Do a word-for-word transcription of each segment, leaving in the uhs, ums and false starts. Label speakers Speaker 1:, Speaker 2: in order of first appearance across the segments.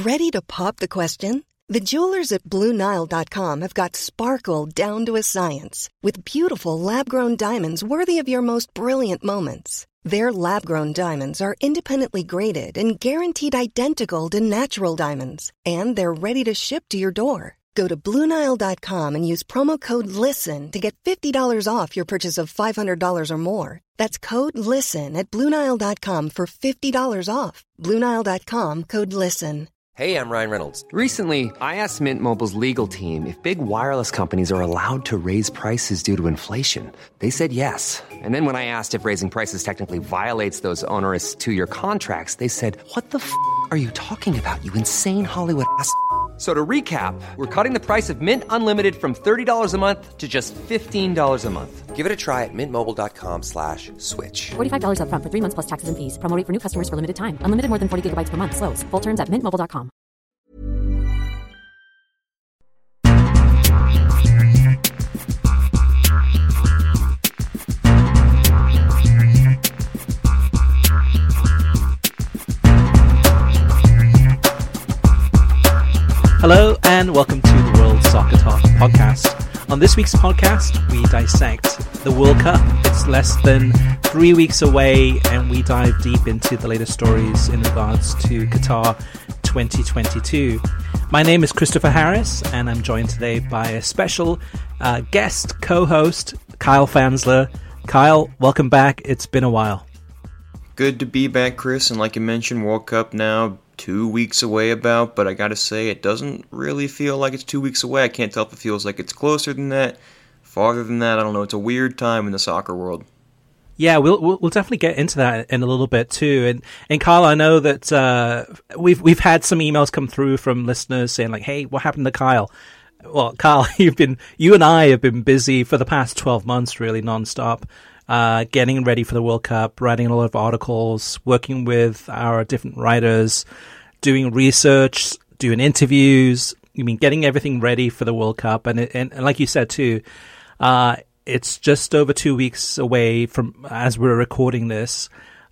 Speaker 1: Ready to pop the question? The jewelers at Blue Nile dot com have got sparkle down to a science with beautiful lab-grown diamonds worthy of your most brilliant moments. Their lab-grown diamonds are independently graded and guaranteed identical to natural diamonds, and they're ready to ship to your door. Go to Blue Nile dot com and use promo code LISTEN to get fifty dollars off your purchase of five hundred dollars or more. That's code LISTEN at Blue Nile dot com for fifty dollars off. Blue Nile dot com, code LISTEN.
Speaker 2: Hey, I'm Ryan Reynolds. Recently, I asked Mint Mobile's legal team if big wireless companies are allowed to raise prices due to inflation. They said yes. And then when I asked if raising prices technically violates those onerous two-year contracts, they said, what the f*** are you talking about, you insane Hollywood ass f- So to recap, we're cutting the price of Mint Unlimited from thirty dollars a month to just fifteen dollars a month. Give it a try at mintmobile.com slash switch.
Speaker 3: forty-five dollars up front for three months plus taxes and fees. Promo rate for new customers for limited time. Unlimited more than forty gigabytes per month. Slows full terms at mint mobile dot com.
Speaker 4: Hello and welcome to the World Soccer Talk podcast. On this week's podcast, we dissect the World Cup. It's less than three weeks away and we dive deep into the latest stories in regards to Qatar twenty twenty-two. My name is Christopher Harris and I'm joined today by a special uh, guest co-host, Kyle Fansler. Kyle, welcome back. It's been a while.
Speaker 5: Good to be back, Chris, and like you mentioned, World Cup now two weeks away about, but I gotta say, it doesn't really feel like it's two weeks away. I can't tell if it feels like it's closer than that, farther than that. I don't know. It's a weird time in the soccer world.
Speaker 4: Yeah, we'll we'll, we'll definitely get into that in a little bit too. And and Kyle, I know that uh, we've we've had some emails come through from listeners saying like, "Hey, what happened to Kyle?" Well, Kyle, you've been you and I have been busy for the past twelve months, really nonstop. Uh, getting ready for the World Cup, writing a lot of articles, working with our different writers, doing research, doing interviews. I mean, getting everything ready for the World Cup. And, it, and, and like you said, too, uh, it's just over two weeks away from as we're recording this.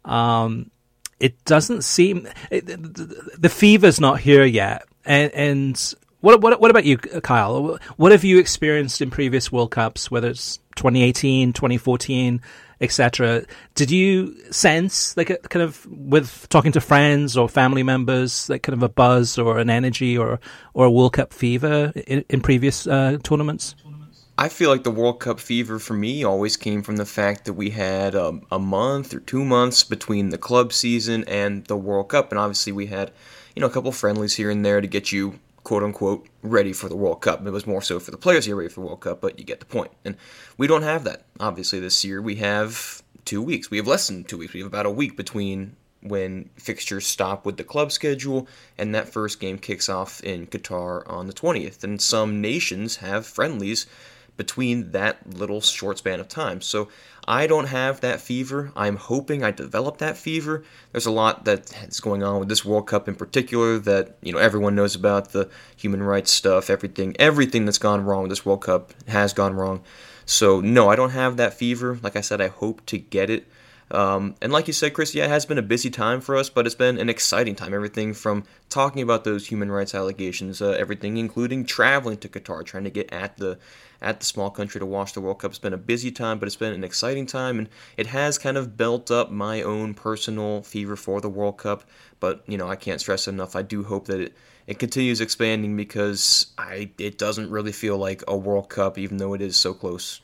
Speaker 4: Um, it doesn't seem it, the, the fever's not here yet. And, and what, what, what about you, Kyle? What have you experienced in previous World Cups, whether it's twenty eighteen, twenty fourteen, et cetera? Did you sense, like, a kind of with talking to friends or family members, like kind of a buzz or an energy or or a World Cup fever in, in previous uh, tournaments?
Speaker 5: I feel like the World Cup fever for me always came from the fact that we had um, a month or two months between the club season and the World Cup, and obviously we had, you know, a couple friendlies here and there to get you, quote-unquote, ready for the World Cup. It was more so for the players to get ready for the World Cup, but you get the point. And we don't have that, obviously, this year. We have two weeks. We have less than two weeks. We have about a week between when fixtures stop with the club schedule and that first game kicks off in Qatar on the twentieth. And some nations have friendlies between that little short span of time. So I don't have that fever. I'm hoping I develop that fever. There's a lot that is going on with this World Cup in particular that, you know, everyone knows about, the human rights stuff, everything, everything that's gone wrong with this World Cup has gone wrong. So no, I don't have that fever. Like I said, I hope to get it. Um, and like you said, Chris, yeah, it has been a busy time for us, but it's been an exciting time. Everything from talking about those human rights allegations, uh, everything including traveling to Qatar, trying to get at the at the small country to watch the World Cup. It's been a busy time, but it's been an exciting time, and it has kind of built up my own personal fever for the World Cup. But, you know, I can't stress enough, I do hope that it, it continues expanding because I it doesn't really feel like a World Cup, even though it is so close.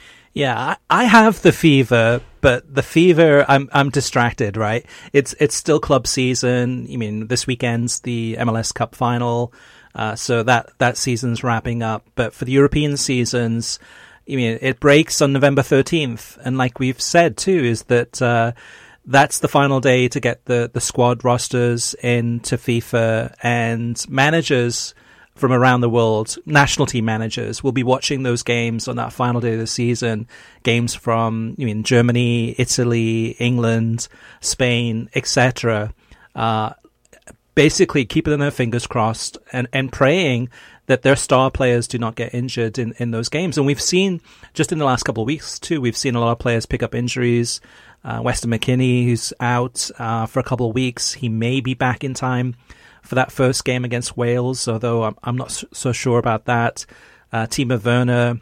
Speaker 4: Yeah, I have the fever, but the fever, I'm I'm distracted, right? It's it's still club season. I mean, this weekend's the M L S Cup final, uh, so that, that season's wrapping up. But for the European seasons, I mean, it breaks on November thirteenth. And like we've said, too, is that uh, that's the final day to get the, the squad rosters into FIFA, and managers from around the world, national team managers, will be watching those games on that final day of the season. Games from, I mean, Germany, Italy, England, Spain, et cetera. Uh, basically keeping their fingers crossed and, and praying that their star players do not get injured in, in those games. And we've seen, just in the last couple of weeks too, we've seen a lot of players pick up injuries. Uh, Weston McKennie, who's out uh, for a couple of weeks, he may be back in time for that first game against Wales, although I'm, I'm not so sure about that. Uh, Timo Werner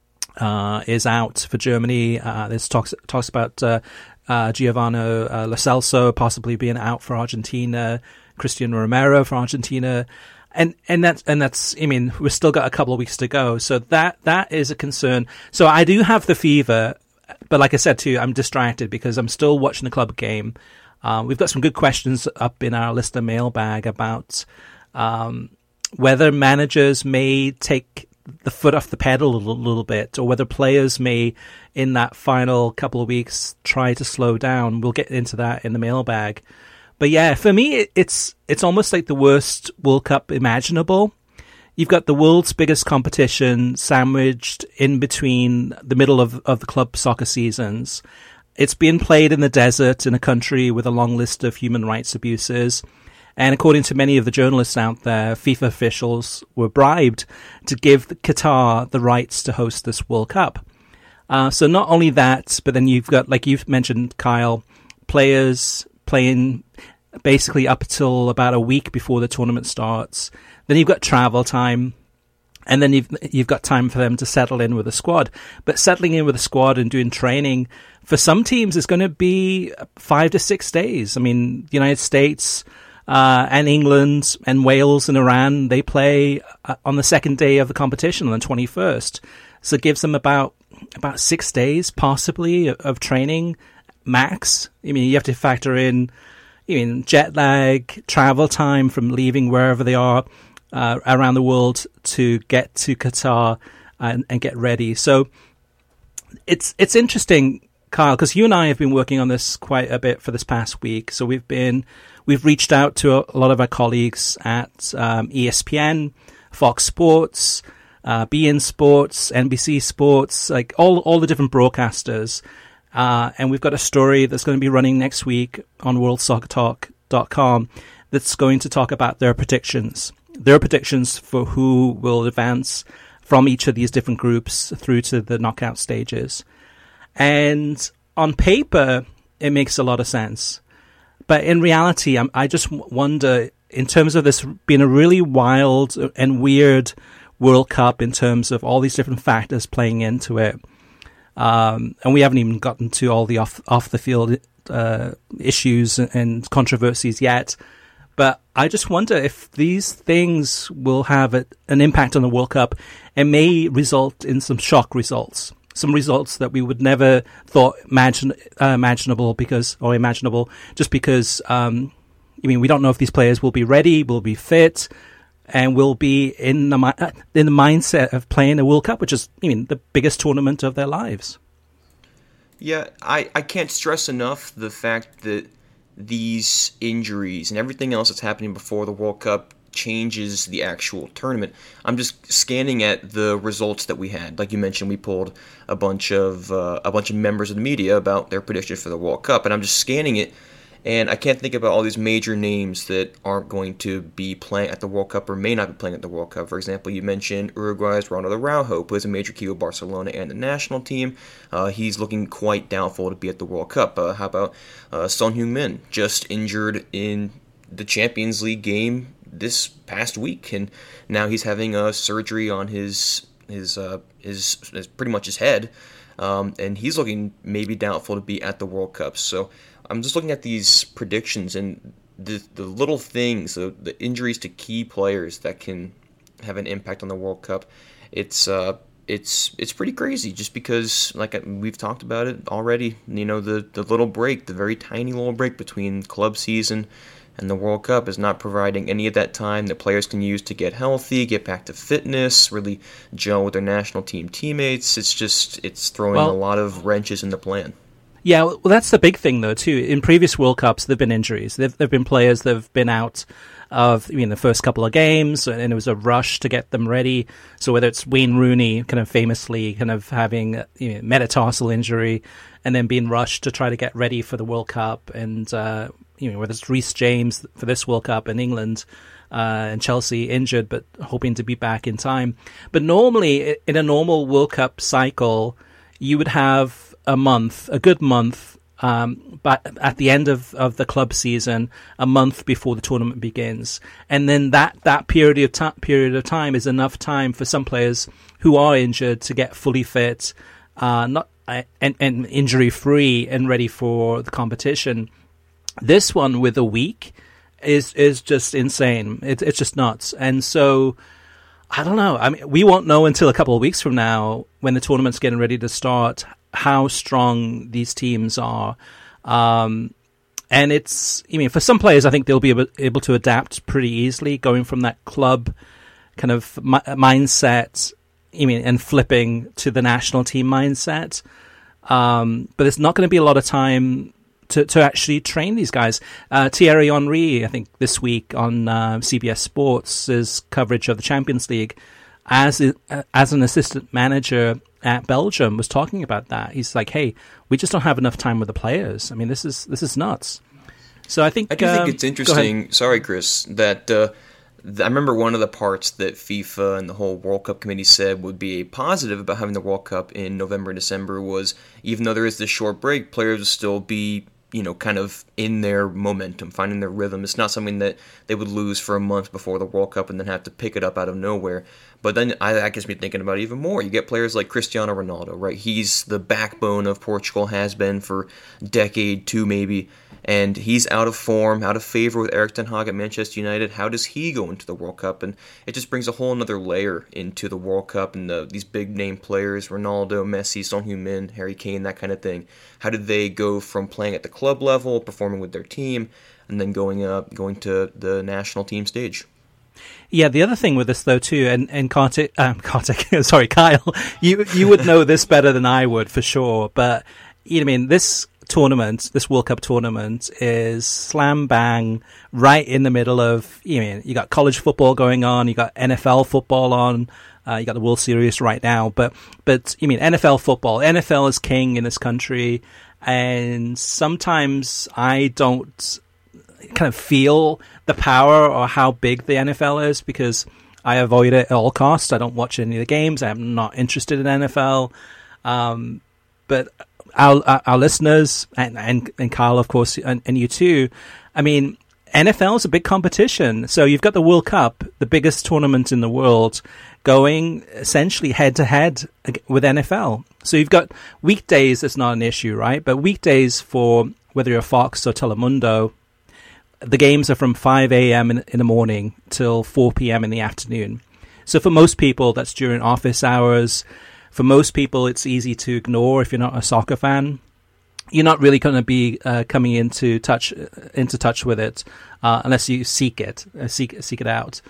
Speaker 4: uh, is out for Germany. Uh, there's talks talks about uh, uh, Giovanni uh, Lo Celso possibly being out for Argentina, Cristian Romero for Argentina. And and that's and that's I mean we've still got a couple of weeks to go, so that that is a concern. So I do have the fever, but like I said too, I'm distracted because I'm still watching the club game. Um, we've got some good questions up in our listener mailbag about um, whether managers may take the foot off the pedal a little, little bit, or whether players may, in that final couple of weeks, try to slow down. We'll get into that in the mailbag. But yeah, for me, it's it's almost like the worst World Cup imaginable. You've got the world's biggest competition sandwiched in between the middle of, of the club soccer seasons. It's being played in the desert in a country with a long list of human rights abuses. And according to many of the journalists out there, FIFA officials were bribed to give Qatar the rights to host this World Cup. Uh, so not only that, but then you've got, like you've mentioned, Kyle, players playing basically up until about a week before the tournament starts. Then you've got travel time, and then you've you've got time for them to settle in with the squad. But settling in with the squad and doing training for some teams is going to be five to six days. I mean, the United States uh, and England and Wales and Iran, they play uh, on the second day of the competition on the twenty-first. So it gives them about about six days possibly of, of training max. I mean, you have to factor in, I mean, jet lag, travel time from leaving wherever they are uh, around the world to get to Qatar and, and get ready. So it's it's interesting, Kyle, because you and I have been working on this quite a bit for this past week. So we've been we've reached out to a, a lot of our colleagues at um, E S P N, Fox Sports, uh, B N Sports, N B C Sports, like all all the different broadcasters. Uh, and we've got a story that's going to be running next week on world soccer talk dot com that's going to talk about their predictions. Their predictions for who will advance from each of these different groups through to the knockout stages. And on paper, it makes a lot of sense. But in reality, I'm, I just wonder, in terms of this being a really wild and weird World Cup in terms of all these different factors playing into it, Um, and we haven't even gotten to all the off off the field uh, issues and controversies yet. But I just wonder if these things will have a, an impact on the World Cup and may result in some shock results, some results that we would never thought imagine, uh, imaginable because or imaginable just because. Um, I mean, we don't know if these players will be ready, will be fit, and will be in the in the mindset of playing a World Cup, which is, I mean, the biggest tournament of their lives.
Speaker 5: Yeah, I, I can't stress enough the fact that these injuries and everything else that's happening before the World Cup changes the actual tournament. I'm just scanning at the results that we had. Like you mentioned, we pulled a bunch of uh, a bunch of members of the media about their prediction for the World Cup, and I'm just scanning it. And I can't think about all these major names that aren't going to be playing at the World Cup or may not be playing at the World Cup. For example, you mentioned Uruguay's Ronald Araujo, who is a major key of Barcelona and the national team. Uh, he's looking quite doubtful to be at the World Cup. Uh, how about uh, Son Heung-min, just injured in the Champions League game this past week, and now he's having a surgery on his his uh, his, his pretty much his head, um, and he's looking maybe doubtful to be at the World Cup. So I'm just looking at these predictions and the the little things, the, the injuries to key players that can have an impact on the World Cup. It's uh, it's it's pretty crazy, just because, like we've talked about it already. You know, the the little break, the very tiny little break between club season and the World Cup is not providing any of that time that players can use to get healthy, get back to fitness, really gel with their national team teammates. It's just it's throwing well, a lot of wrenches in the plan.
Speaker 4: Yeah, well, that's the big thing, though, too. In previous World Cups, there have been injuries. There have been players that have been out of, I mean, the first couple of games, and it was a rush to get them ready. So whether it's Wayne Rooney, kind of famously kind of having, you know, metatarsal injury, and then being rushed to try to get ready for the World Cup, and uh, you know, whether it's Reece James for this World Cup in England, uh, and Chelsea injured but hoping to be back in time. But normally, in a normal World Cup cycle, you would have a month, a good month um, but at the end of, of the club season, a month before the tournament begins. And then that, that period of ta- period of time is enough time for some players who are injured to get fully fit, uh, not uh, and, and injury free and ready for the competition. This one with a week is is just insane. It, it's just nuts. And so, I don't know. I mean, we won't know until a couple of weeks from now, when the tournament's getting ready to start, how strong these teams are. Um, and it's, I mean, for some players, I think they'll be able, able to adapt pretty easily, going from that club kind of mi- mindset, I mean, and flipping to the national team mindset. Um, but it's not going to be a lot of time to, to actually train these guys. Uh, Thierry Henry, I think this week on uh, C B S Sports' coverage of the Champions League, as uh, as an assistant manager at Belgium, was talking about that. He's like, "Hey, we just don't have enough time with the players. I mean, this is this is nuts." So I think
Speaker 5: I do
Speaker 4: um,
Speaker 5: think it's interesting. Sorry, Chris, that. Uh, I remember one of the parts that FIFA and the whole World Cup committee said would be a positive about having the World Cup in November and December was, even though there is this short break, players will still be, you know, kind of in their momentum, finding their rhythm. It's not something that they would lose for a month before the World Cup and then have to pick it up out of nowhere. But then I, that gets me thinking about it even more. You get players like Cristiano Ronaldo, right? He's the backbone of Portugal, has been for a decade, two maybe. And he's out of form, out of favor with Erik ten Hag at Manchester United. How does he go into the World Cup? And it just brings a whole other layer into the World Cup and the, these big-name players, Ronaldo, Messi, Son Heung-min, Harry Kane, that kind of thing. How did they go from playing at the club level, performing with their team, and then going up, going to the national team stage?
Speaker 4: Yeah, the other thing with this though too, and and Kartik, um, Kartik, sorry, Kyle, you you would know this better than I would for sure. But you know, I mean, this tournament, this World Cup tournament, is slam bang right in the middle of. You know, you got college football going on, you got N F L football on, uh, you got the World Series right now. But but you mean N F L football? N F L is king in this country, and sometimes I don't kind of feel the power or how big the N F L is, because I avoid it at all costs. I don't watch any of the games. I'm not interested in N F L. Um, but our, our, our listeners, and, and, and Kyle, of course, and, and you too, I mean, N F L is a big competition. So you've got the World Cup, the biggest tournament in the world, going essentially head to head with N F L. So you've got weekdays, that's not an issue, right? But weekdays for whether you're Fox or Telemundo, the games are from five a.m. in, in the morning till four p.m. in the afternoon. So for most people, that's during office hours. For most people, it's easy to ignore if you're not a soccer fan. You're not really going to be uh, coming into touch into touch with it uh, unless you seek it, uh, seek seek it out.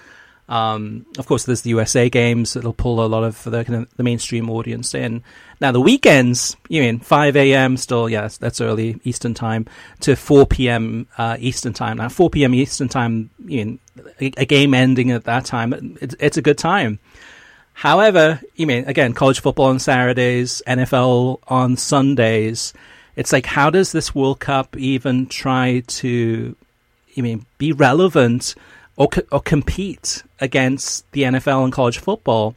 Speaker 4: Um, of course, there's the U S A games that'll pull a lot of the, kind of the mainstream audience in. Now, the weekends, you mean five a.m. still, yeah, that's, that's early Eastern time, to four p.m. Uh, Eastern time. Now, four p.m. Eastern time, you mean, a, a game ending at that time, it, it's a good time. However, you mean, again, college football on Saturdays, N F L on Sundays. It's like, how does this World Cup even try to, you mean, be relevant or or compete against the N F L and college football?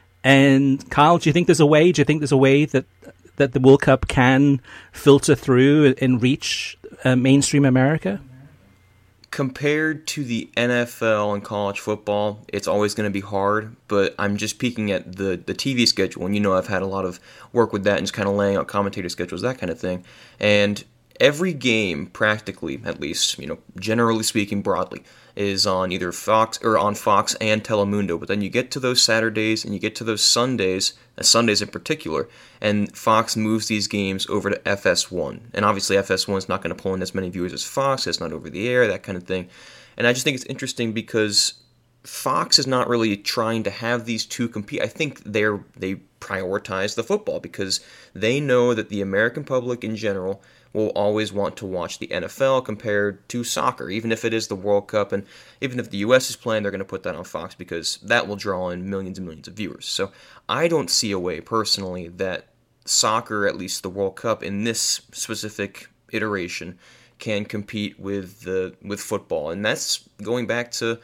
Speaker 4: And Kyle, do you think there's a way? Do you think there's a way that that the World Cup can filter through and reach uh, mainstream America?
Speaker 5: Compared to the N F L and college football, it's always going to be hard, but I'm just peeking at the, the T V schedule, and you know I've had a lot of work with that and just kind of laying out commentator schedules, that kind of thing. And every game, practically, at least, you know, generally speaking, broadly, is on either Fox or on Fox and Telemundo. But then you get to those Saturdays and you get to those Sundays, uh, Sundays in particular, and Fox moves these games over to F S one. And obviously F S one is not going to pull in as many viewers as Fox. It's not over the air, that kind of thing. And I just think it's interesting because Fox is not really trying to have these two compete. I think they're they prioritize the football because they know that the American public in general will always want to watch the N F L compared to soccer, even if it is the World Cup, and even if the U S is playing, they're going to put that on Fox because that will draw in millions and millions of viewers. So I don't see a way, personally, that soccer, at least the World Cup, in this specific iteration, can compete with the with football. And that's going back to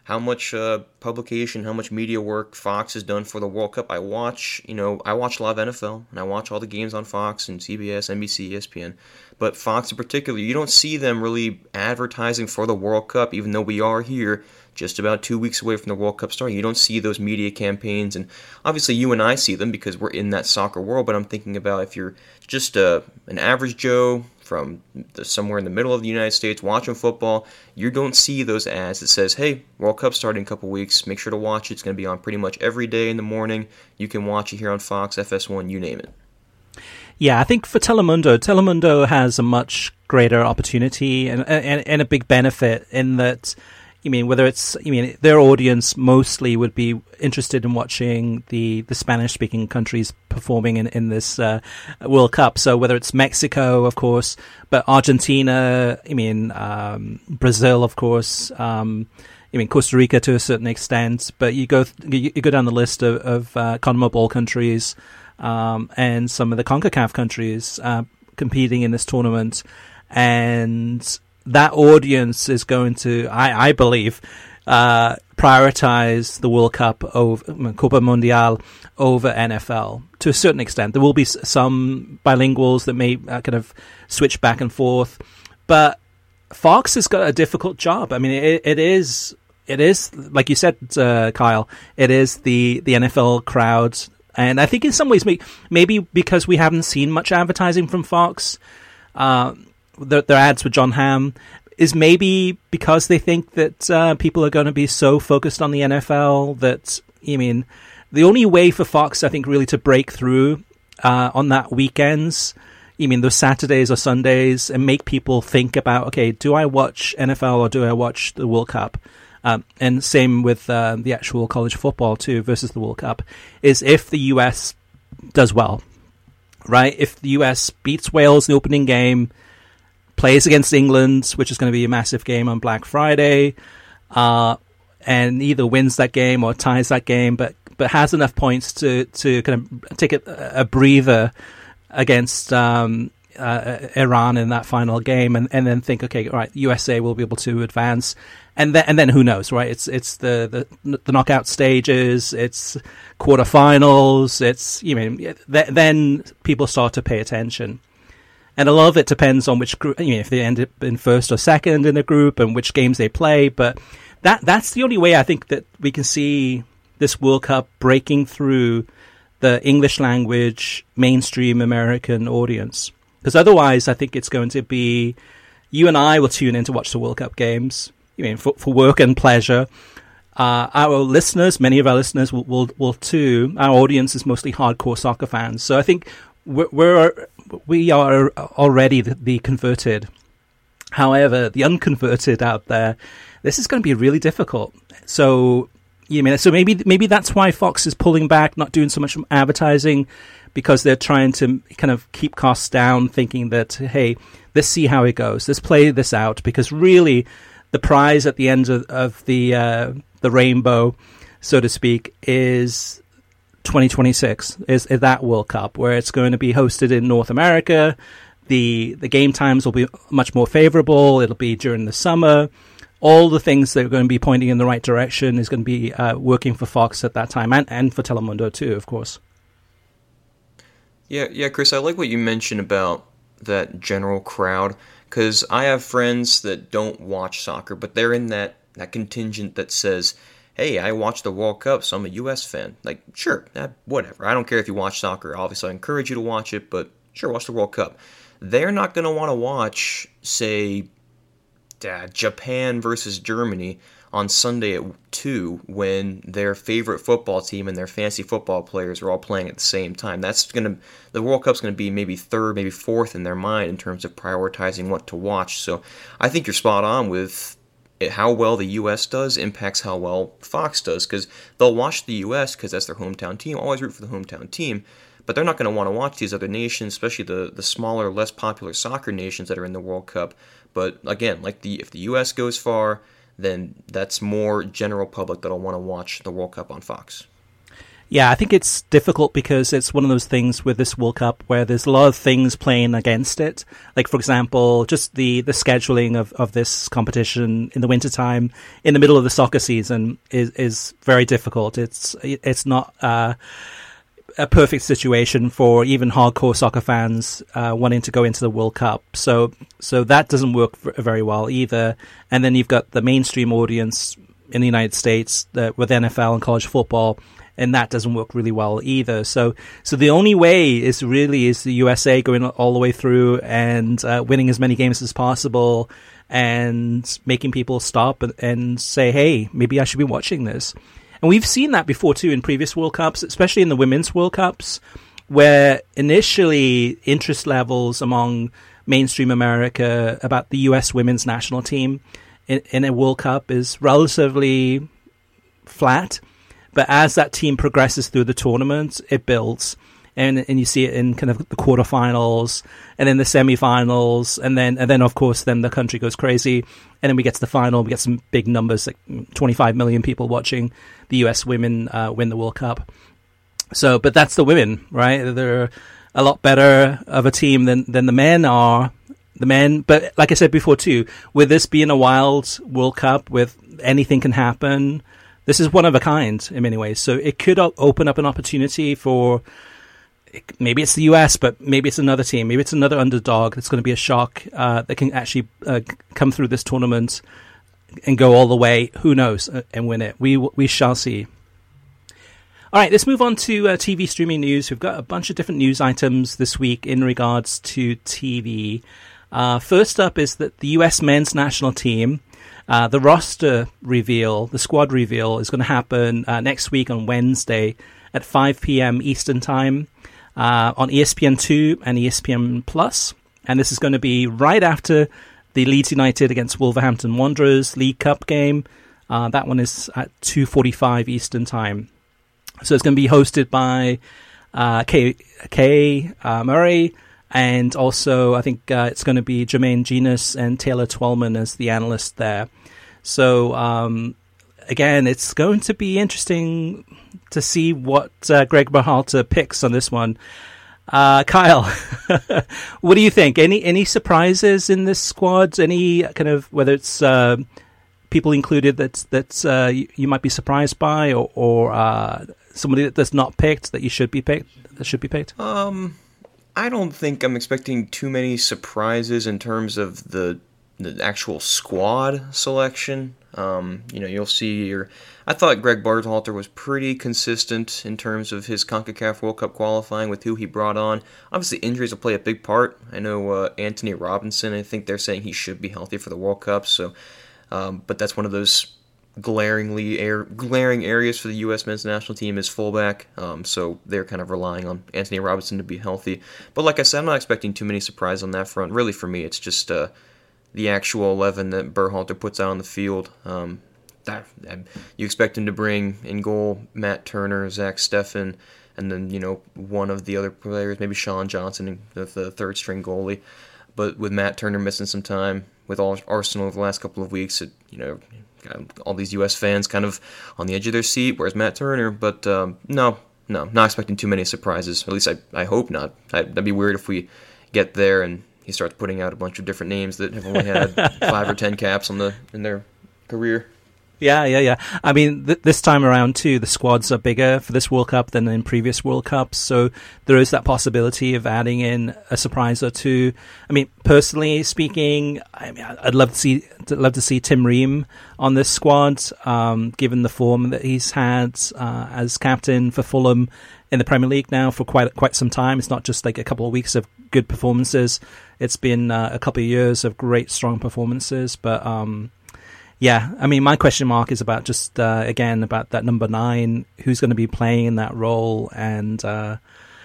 Speaker 5: how much uh, publication, how much media work Fox has done for the World Cup. I watch, you know, I watch a lot of N F L, and I watch all the games on Fox and C B S, N B C, E S P N. But Fox in particular, you don't see them really advertising for the World Cup, even though we are here just about two weeks away from the World Cup starting. You don't see those media campaigns, and obviously you and I see them because we're in that soccer world, but I'm thinking about if you're just a, an average Joe from the, somewhere in the middle of the United States watching football, you don't see those ads that says, hey, World Cup starting in a couple weeks, make sure to watch it. It's going to be on pretty much every day in the morning. You can watch it here on Fox, F S one, you name it.
Speaker 4: Yeah, I think for Telemundo, Telemundo has a much greater opportunity and, and, and a big benefit in that, I mean, whether it's, I mean, their audience mostly would be interested in watching the, the Spanish-speaking countries performing in, in this uh, World Cup. So whether it's Mexico, of course, but Argentina, I mean, um, Brazil, of course, um, I mean, Costa Rica to a certain extent, but you go you, you go down the list of, of uh, CONMEBOL countries um, and some of the CONCACAF countries uh, competing in this tournament, and that audience is going to, I, I believe, uh, prioritize the World Cup over Copa Mundial over N F L to a certain extent. There will be some bilinguals that may uh, kind of switch back and forth, but Fox has got a difficult job. I mean, it, it is, it is like you said, uh, Kyle. It is the the N F L crowd, and I think in some ways, maybe because we haven't seen much advertising from Fox. Uh, Their, their ads with John Hamm is maybe because they think that uh, people are going to be so focused on the N F L that, I mean, the only way for Fox, I think, really to break through uh, on that weekends, I mean, those Saturdays or Sundays, and make people think about, okay, do I watch N F L or do I watch the World Cup? Um, and same with uh, the actual college football, too, versus the World Cup, is if the U S does well, right? If the U S beats Wales in the opening game, plays against England, which is going to be a massive game on Black Friday, uh, and either wins that game or ties that game, but but has enough points to, to kind of take a, a breather against um, uh, Iran in that final game, and, and then think, okay, all right, U S A will be able to advance, and then and then who knows, right? It's it's the the, the knockout stages, it's quarterfinals, it's you know th- then people start to pay attention. And a lot of it depends on which group, you know, if they end up in first or second in a group and which games they play. But that that's the only way I think that we can see this World Cup breaking through the English language mainstream American audience. Because otherwise, I think it's going to be, you and I will tune in to watch the World Cup games, you mean, for, for work and pleasure. Uh, our listeners, many of our listeners will, will, will too. Our audience is mostly hardcore soccer fans. So I think we're, we're we are already the, the converted. However, the unconverted out there, this is going to be really difficult. So, you mean so maybe maybe that's why Fox is pulling back, not doing so much advertising, because they're trying to kind of keep costs down, thinking that, hey, let's see how it goes, let's play this out, because really, the prize at the end of, of the uh, the rainbow, so to speak, is twenty twenty-six, is, is that World Cup, where it's going to be hosted in North America. The the game times will be much more favorable. It'll be during the summer. All the things that are going to be pointing in the right direction is going to be uh, working for Fox at that time, and, and for Telemundo too, of course.
Speaker 5: Yeah, yeah, Chris, I like what you mentioned about that general crowd, because I have friends that don't watch soccer, but they're in that, that contingent that says, hey, I watch the World Cup, so I'm a U S fan. Like, sure, eh, whatever. I don't care if you watch soccer. Obviously, I encourage you to watch it, but sure, watch the World Cup. They're not going to want to watch, say, uh, Japan versus Germany on Sunday at two when their favorite football team and their fantasy football players are all playing at the same time. That's going to, the World Cup's going to be maybe third, maybe fourth in their mind in terms of prioritizing what to watch. So I think you're spot on with it, how well the U S does impacts how well Fox does, because they'll watch the U S because that's their hometown team, always root for the hometown team, but they're not going to want to watch these other nations, especially the, the smaller, less popular soccer nations that are in the World Cup. But again, like the if the U S goes far, then that's more general public that'll want to watch the World Cup on Fox.
Speaker 4: Yeah, I think it's difficult because it's one of those things with this World Cup where there's a lot of things playing against it. Like, for example, just the, the scheduling of, of this competition in the wintertime, in the middle of the soccer season, is, is very difficult. It's it's not uh, a perfect situation for even hardcore soccer fans uh, wanting to go into the World Cup. So so that doesn't work very well either. And then you've got the mainstream audience in the United States uh, with N F L and college football, and that doesn't work really well either. So so the only way is really is the U S A going all the way through and uh, winning as many games as possible and making people stop and, and say, hey, maybe I should be watching this. And we've seen that before, too, in previous World Cups, especially in the Women's World Cups, where initially interest levels among mainstream America about the U S women's national team in, in a World Cup is relatively flat. But as that team progresses through the tournament, it builds. And and you see it in kind of the quarterfinals and then the semifinals. And then, and then of course, then the country goes crazy. And then we get to the final. We get some big numbers, like twenty-five million people watching the U S women uh, win the World Cup. So, but that's the women, right? They're a lot better of a team than, than the men are. The men, but like I said before, too, with this being a wild World Cup, with anything can happen, this is one of a kind in many ways. So it could open up an opportunity for, maybe it's the U S, but maybe it's another team. Maybe it's another underdog that's going to be a shock uh, that can actually uh, come through this tournament and go all the way. Who knows, uh, and win it. We we shall see. All right, let's move on to uh, T V streaming news. We've got a bunch of different news items this week in regards to T V. Uh, first up is that the U S men's national team, uh, the roster reveal, the squad reveal, is going to happen uh, next week on Wednesday at five p.m. Eastern Time uh, on E S P N two and E S P N Plus. And this is going to be right after the Leeds United against Wolverhampton Wanderers League Cup game. Uh, that one is at two forty-five Eastern Time. So it's going to be hosted by uh, Kay, Kay uh, Murray, and also I think uh, it's going to be Jermaine Genius and Taylor Twellman as the analyst there. So um, again, it's going to be interesting to see what uh, Greg Berhalter picks on this one. Uh, Kyle, what do you think? Any any surprises in this squad? Any kind of, whether it's uh, people included that that uh, you, you might be surprised by, or, or uh, somebody that's not picked that you should be picked that should be picked?
Speaker 5: Um, I don't think I'm expecting too many surprises in terms of the the actual squad selection. Um, you know, you'll see your. I thought Greg Berhalter was pretty consistent in terms of his CONCACAF World Cup qualifying with who he brought on. Obviously, injuries will play a big part. I know uh, Anthony Robinson, I think they're saying he should be healthy for the World Cup. So, um, but that's one of those glaringly air, glaring areas for the U S men's national team is fullback. Um, so they're kind of relying on Anthony Robinson to be healthy. But like I said, I'm not expecting too many surprises on that front. Really, for me, it's just uh, the actual eleven that Berhalter puts out on the field. Um, that you expect him to bring in goal Matt Turner, Zach Steffen, and then, you know, one of the other players, maybe Sean Johnson, the, the third string goalie. But with Matt Turner missing some time, with all Arsenal over the last couple of weeks, it, you know, got all these U S fans kind of on the edge of their seat. Where's Matt Turner? But um, no, no, not expecting too many surprises. At least I, I hope not. I, that'd be weird if we get there and he starts putting out a bunch of different names that have only had five or ten caps on the in their career.
Speaker 4: Yeah, yeah, yeah. I mean, th- this time around, too, the squads are bigger for this World Cup than in previous World Cups, so there is that possibility of adding in a surprise or two. I mean, personally speaking, I mean, I'd love to see love to see Tim Ream on this squad, um, given the form that he's had uh, as captain for Fulham in the Premier League now for quite quite some time. It's not just like a couple of weeks of good performances. It's been uh, a couple of years of great, strong performances, but... Um, Yeah, I mean, my question mark is about just, uh, again, about that number nine, who's going to be playing in that role. And, uh,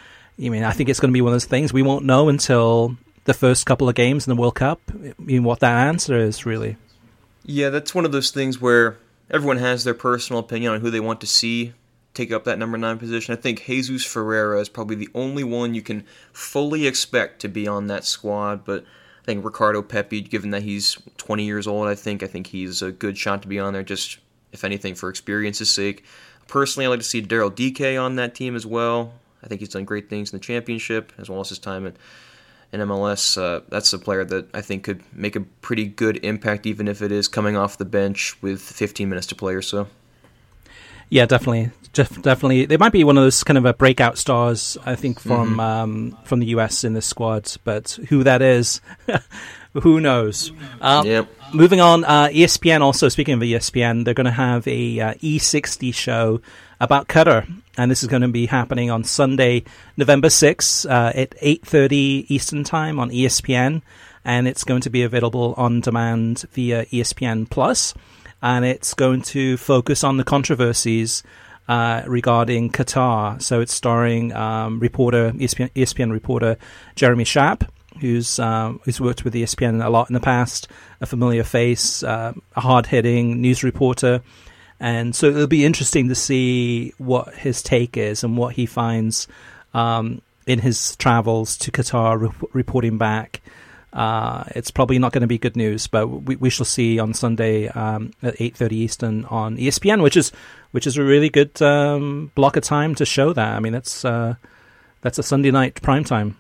Speaker 4: I mean, I think it's going to be one of those things we won't know until the first couple of games in the World Cup, I mean, what that answer is, really.
Speaker 5: Yeah, that's one of those things where everyone has their personal opinion on who they want to see take up that number nine position. I think Jesus Ferreira is probably the only one you can fully expect to be on that squad, but I think Ricardo Pepi, given that he's twenty years old, I think I think he's a good shot to be on there. Just if anything, for experience's sake. Personally, I'd like to see Daryl D K on that team as well. I think he's done great things in the championship, as well as his time in, in M L S. Uh, that's a player that I think could make a pretty good impact, even if it is coming off the bench with fifteen minutes to play or so. Yeah,
Speaker 4: definitely. Def- definitely. They might be one of those kind of a breakout stars, I think, from mm-hmm. um, from the U S in this squad. But who that is, who knows? Um,
Speaker 5: yep.
Speaker 4: Moving on, uh, E S P N also, speaking of E S P N, they're going to have a uh, E sixty show about Qatar. And this is going to be happening on Sunday, November sixth uh, at eight thirty Eastern Time on E S P N. And it's going to be available on demand via E S P N Plus. And it's going to focus on the controversies uh, regarding Qatar. So it's starring um, reporter, E S P N, E S P N reporter Jeremy Schaap, who's um, who's worked with E S P N a lot in the past, a familiar face, uh, a hard-hitting news reporter. And so it'll be interesting to see what his take is and what he finds um, in his travels to Qatar, re- reporting back. Uh, it's probably not going to be good news, but we, we shall see on Sunday um, at eight thirty Eastern on E S P N, which is which is a really good um, block of time to show that. I mean, that's uh, that's a Sunday night prime time.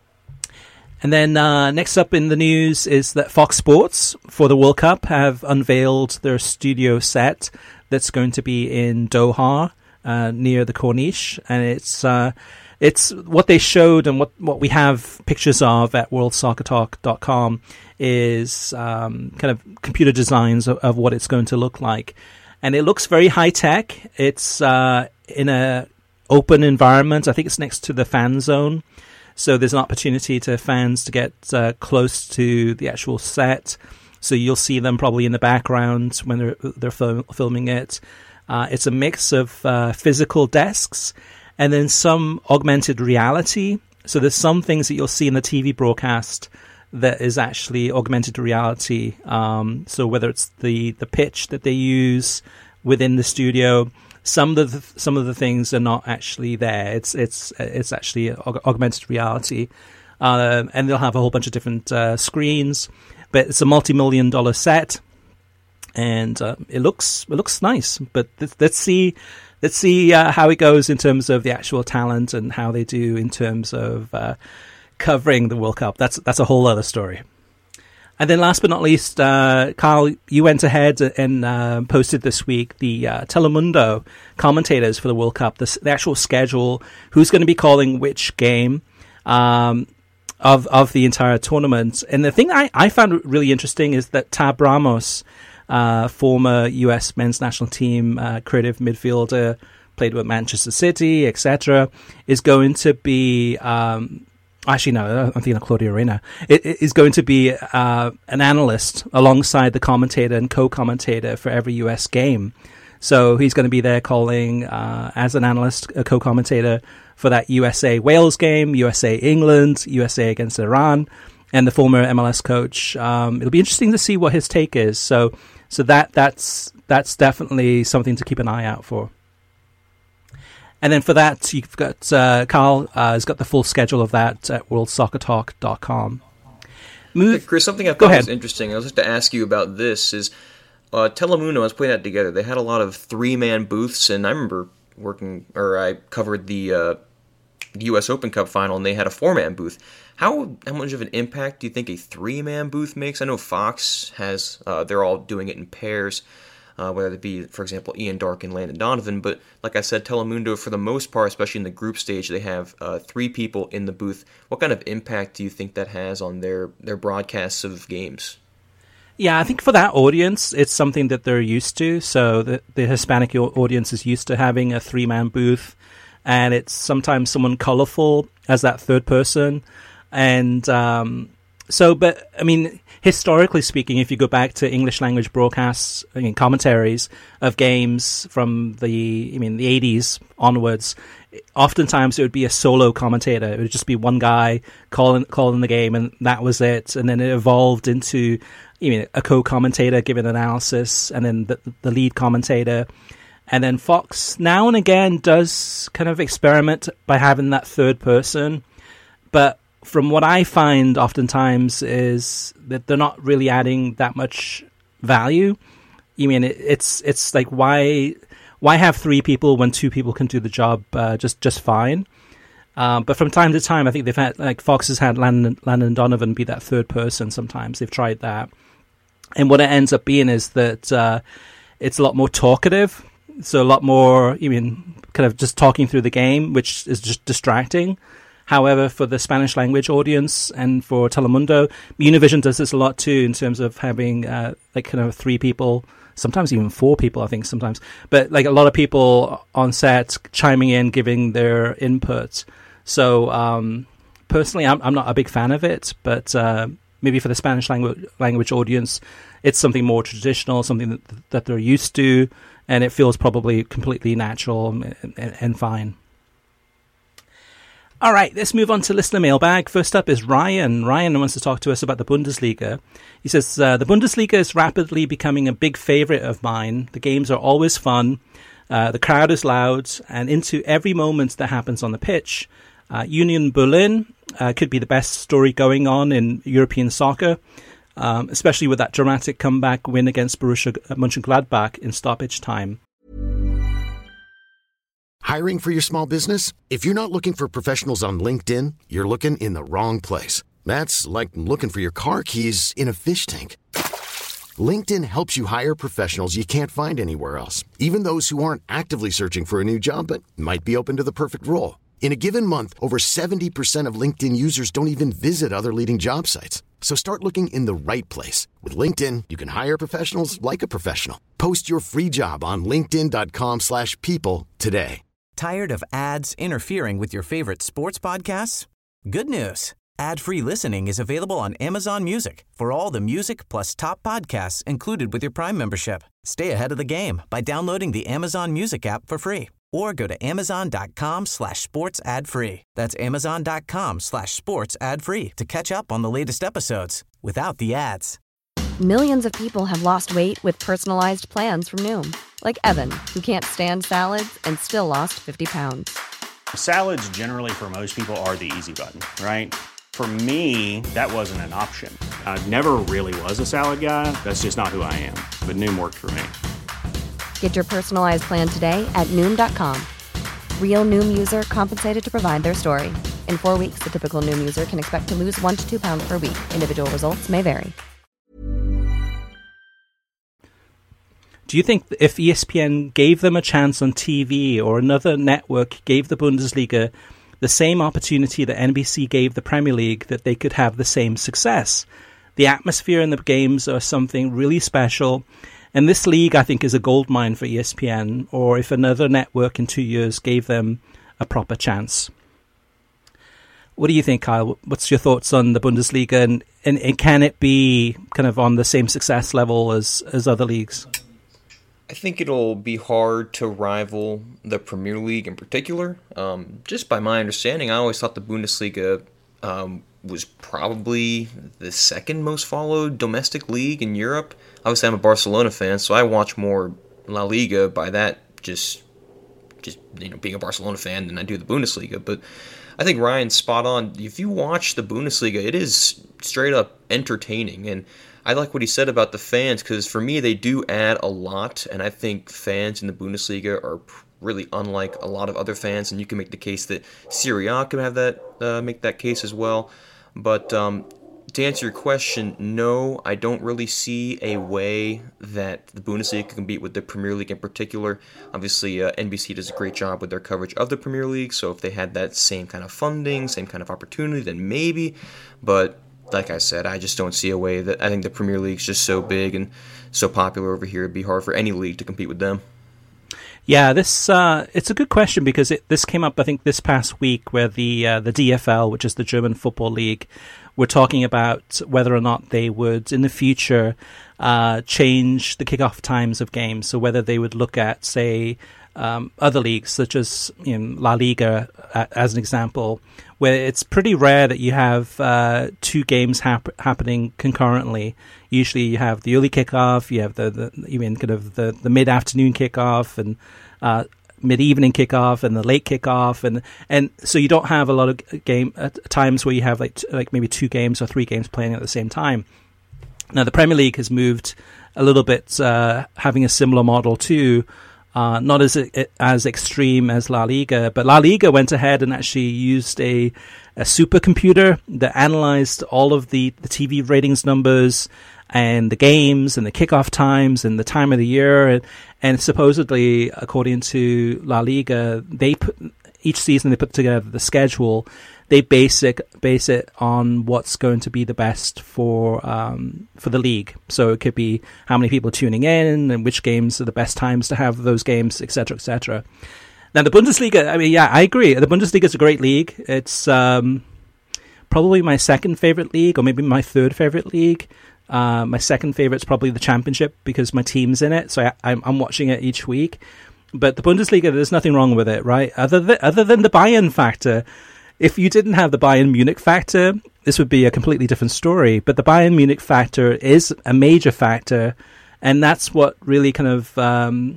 Speaker 4: And then uh, next up in the news is that Fox Sports for the World Cup have unveiled their studio set that's going to be in Doha uh, near the Corniche, and it's uh, it's what they showed and what, what we have pictures of at world soccer talk dot com is um, kind of computer designs of, of what it's going to look like, and it looks very high tech. It's uh, in a open environment. I think it's next to the fan zone. So there's an opportunity to fans to get uh, close to the actual set. So you'll see them probably in the background when they're they're film, filming it. Uh, it's a mix of uh, physical desks and then some augmented reality. So there's some things that you'll see in the T V broadcast that is actually augmented reality. Um, so whether it's the, the pitch that they use within the studio, Some of the some of the things are not actually there. It's it's it's actually aug- augmented reality, uh, and they'll have a whole bunch of different uh, screens. But it's a multi-million dollar set, and uh, it looks it looks nice. But th- let's see let's see uh, how it goes in terms of the actual talent and how they do in terms of uh, covering the World Cup. That's that's a whole other story. And then last but not least, uh, Carl, you went ahead and uh, posted this week the uh, Telemundo commentators for the World Cup, the, the actual schedule, who's going to be calling which game um, of of the entire tournament. And the thing I, I found really interesting is that Tab Ramos, uh, former U S men's national team uh, creative midfielder, played with Manchester City, et cetera, is going to be... Um, Actually, no, I'm thinking of Claudio Reyna. It, it is going to be uh, an analyst alongside the commentator and co-commentator for every U S game. So he's going to be there calling uh, as an analyst, a co-commentator for that U S A Wales game, U S A England, U S A against Iran, and the former M L S coach. Um, it'll be interesting to see what his take is. So, so that that's that's definitely something to keep an eye out for. And then for that, you've got uh, Carl uh, has got the full schedule of that at world soccer talk dot com.
Speaker 5: Move. Hey, Chris, something I thought was interesting, I was just to ask you about this, is uh, Telemundo, I was putting that together, they had a lot of three-man booths, and I remember working, or I covered the uh, U S Open Cup final, and they had a four-man booth. How how much of an impact do you think a three-man booth makes? I know Fox has, uh, they're all doing it in pairs. Uh, whether it be, for example, Ian Darke and Landon Donovan. But like I said, Telemundo, for the most part, especially in the group stage, they have uh, three people in the booth. What kind of impact do you think that has on their, their broadcasts of games?
Speaker 4: Yeah, I think for that audience, it's something that they're used to. So the, the Hispanic audience is used to having a three-man booth, and it's sometimes someone colorful as that third person. And um, so, but, I mean... Historically speaking, if you go back to English language broadcasts, I mean, commentaries of games from the, I mean, the eighties onwards, oftentimes it would be a solo commentator. It would just be one guy calling calling the game, and that was it. And then it evolved into, you know, a co-commentator giving analysis, and then the, the lead commentator. And then Fox now and again does kind of experiment by having that third person, but from what I find oftentimes is that they're not really adding that much value. you mean it, it's it's like why why have three people when two people can do the job uh, just just fine? Um, but from time to time, I think they've had, like Fox has had Landon, Landon Donovan be that third person sometimes. They've tried that. And what it ends up being is that uh, it's a lot more talkative. So a lot more, you mean, kind of just talking through the game, which is just distracting. However, for the Spanish language audience and for Telemundo, Univision does this a lot too in terms of having uh, like kind of three people, sometimes even four people, I think sometimes. But like a lot of people on set chiming in, giving their input. So um, personally, I'm, I'm not a big fan of it, but uh, maybe for the Spanish language language audience, it's something more traditional, something that, that they're used to, and it feels probably completely natural and, and, and fine. All right, let's move on to listener mailbag. First up is Ryan. Ryan wants to talk to us about the Bundesliga. He says, uh, the Bundesliga is rapidly becoming a big favorite of mine. The games are always fun. Uh, the crowd is loud and into every moment that happens on the pitch. Uh, Union Berlin uh, could be the best story going on in European soccer, um, especially with that dramatic comeback win against Borussia Mönchengladbach in stoppage time.
Speaker 6: Hiring for your small business? If you're not looking for professionals on LinkedIn, you're looking in the wrong place. That's like looking for your car keys in a fish tank. LinkedIn helps you hire professionals you can't find anywhere else, even those who aren't actively searching for a new job but might be open to the perfect role. In a given month, over seventy percent of LinkedIn users don't even visit other leading job sites. So start looking in the right place. With LinkedIn, you can hire professionals like a professional. Post your free job on linkedin.com slash people today.
Speaker 7: Tired of ads interfering with your favorite sports podcasts? Good news. Ad-free listening is available on Amazon Music for all the music plus top podcasts included with your Prime membership. Stay ahead of the game by downloading the Amazon Music app for free or go to amazon.com slash sports ad free. That's amazon.com slash sports ad free to catch up on the latest episodes without the ads.
Speaker 8: Millions of people have lost weight with personalized plans from Noom. Like Evan, who can't stand salads and still lost fifty pounds.
Speaker 9: Salads generally for most people are the easy button, right? For me, that wasn't an option. I never really was a salad guy. That's just not who I am. But Noom worked for me.
Speaker 8: Get your personalized plan today at Noom dot com. Real Noom user compensated to provide their story. In four weeks, the typical Noom user can expect to lose one to two pounds per week. Individual results may vary.
Speaker 4: Do you think if E S P N gave them a chance on T V or another network gave the Bundesliga the same opportunity that N B C gave the Premier League, that they could have the same success? The atmosphere in the games are something really special. And this league, I think, is a goldmine for E S P N, or if another network in two years gave them a proper chance. What do you think, Kyle? What's your thoughts on the Bundesliga, and, and, and can it be kind of on the same success level as, as other leagues?
Speaker 5: I think it'll be hard to rival the Premier League in particular. Um, just by my understanding, I always thought the Bundesliga um, was probably the second most followed domestic league in Europe. Obviously, I'm a Barcelona fan, so I watch more La Liga by that, just, just you know, being a Barcelona fan than I do the Bundesliga. But I think Ryan's spot on. If you watch the Bundesliga, it is straight up entertaining, and I like what he said about the fans, because for me, they do add a lot, and I think fans in the Bundesliga are really unlike a lot of other fans, and you can make the case that Serie A could have that, uh, make that case as well. But um, to answer your question, no, I don't really see a way that the Bundesliga can compete with the Premier League in particular. Obviously, uh, N B C does a great job with their coverage of the Premier League, so if they had that same kind of funding, same kind of opportunity, then maybe, but like I said, I just don't see a way that I think the Premier League's just so big and so popular over here, it'd be hard for any league to compete with them.
Speaker 4: Yeah, this uh, it's a good question, because it, this came up, I think, this past week, where the uh, the D F L, which is the German Football League, were talking about whether or not they would, in the future, uh, change the kickoff times of games. So whether they would look at, say, um, other leagues, such as you know, La Liga, uh, as an example, where it's pretty rare that you have uh, two games hap- happening concurrently. Usually you have the early kickoff, you have the, the you mean kind of the, the mid-afternoon kickoff, and uh, mid-evening kickoff, and the late kickoff, and and so you don't have a lot of game uh, times where you have like t- like maybe two games or three games playing at the same time. Now the Premier League has moved a little bit uh, having a similar model too. Uh, not as as extreme as La Liga, but La Liga went ahead and actually used a, a supercomputer that analyzed all of the, the T V ratings numbers and the games and the kickoff times and the time of the year. And, and supposedly, according to La Liga, they put, each season they put together the schedule. They base it, base it on what's going to be the best for um, for the league. So it could be how many people are tuning in and which games are the best times to have those games, et cetera, et cetera. Now, the Bundesliga, I mean, yeah, I agree. The Bundesliga is a great league. It's um, probably my second favorite league, or maybe my third favorite league. Uh, my second favorite is probably the Championship because my team's in it, so I, I'm, I'm watching it each week. But the Bundesliga, there's nothing wrong with it, right? Other than, other than the Bayern factor. If you didn't have the Bayern Munich factor, this would be a completely different story. But the Bayern Munich factor is a major factor, and that's what really kind of, um,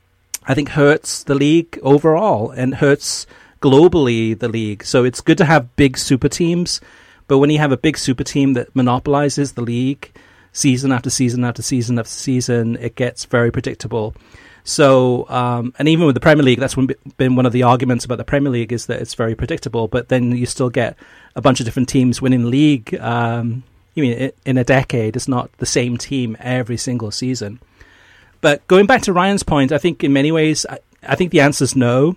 Speaker 4: I think, hurts the league overall and hurts globally the league. So it's good to have big super teams, but when you have a big super team that monopolizes the league season after season after season after season, it gets very predictable. So, um, and even with the Premier League, that's been one of the arguments about the Premier League is that it's very predictable, but then you still get a bunch of different teams winning the league. Um, you mean in a decade, it's not the same team every single season. But going back to Ryan's point, I think in many ways, I, I think the answer is no.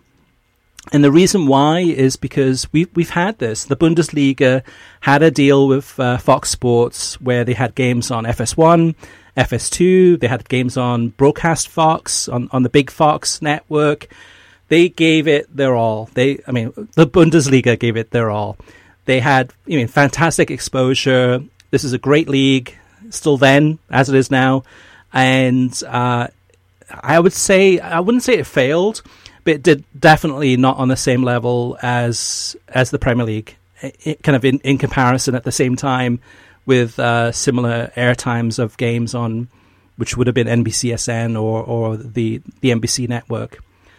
Speaker 4: And the reason why is because we've, we've had this. The Bundesliga had a deal with uh, Fox Sports where they had games on F S one, F S two, they had games on Broadcast Fox, on, on the big Fox network. They gave it their all. They, I mean, the Bundesliga gave it their all. They had, I mean, fantastic exposure. This is a great league, still then, as it is now. And uh, I would say, I wouldn't say it failed, but it did definitely not on the same level as as the Premier League, it, kind of in, in comparison at the same time with uh, similar air times of games on, which would have been N B C S N or, or the, the N B C network.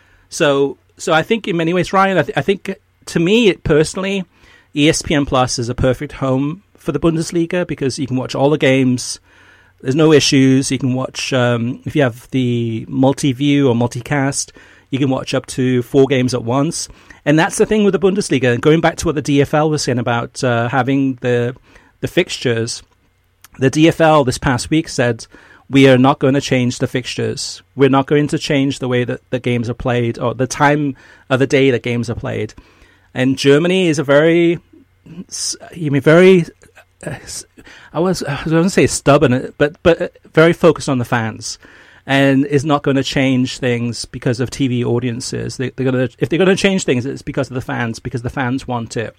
Speaker 4: So so I think in many ways, Ryan, I, th- I think to me it personally, E S P N Plus is a perfect home for the Bundesliga because you can watch all the games. There's no issues. You can watch, um, if you have the multi-view or multicast, you can watch up to four games at once. And that's the thing with the Bundesliga. Going back to what the D F L was saying about uh, having the the fixtures, the D F L this past week said, we are not going to change the fixtures. We're not going to change the way that the games are played or the time of the day that games are played. And Germany is a very, you mean very, uh, I was, I was going to say stubborn, but but very focused on the fans. And is not going to change things because of T V audiences. They, they're going to, if they're going to change things, it's because of the fans, because the fans want it.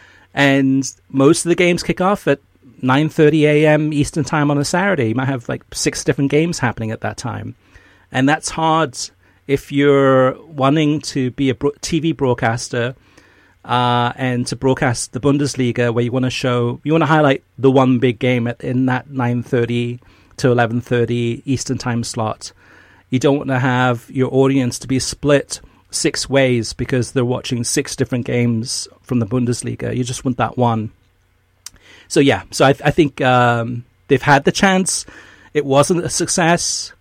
Speaker 4: And most of the games kick off at nine thirty a.m. Eastern time on a Saturday. You might have like six different games happening at that time. And that's hard if you're wanting to be a T V broadcaster uh, and to broadcast the Bundesliga, where you want to show, you want to highlight the one big game at, in that nine thirty to eleven thirty Eastern time slot. You don't want to have your audience to be split six ways because they're watching six different games from the Bundesliga. You just want that one. So yeah, so I, I think um, they've had the chance. It wasn't a success,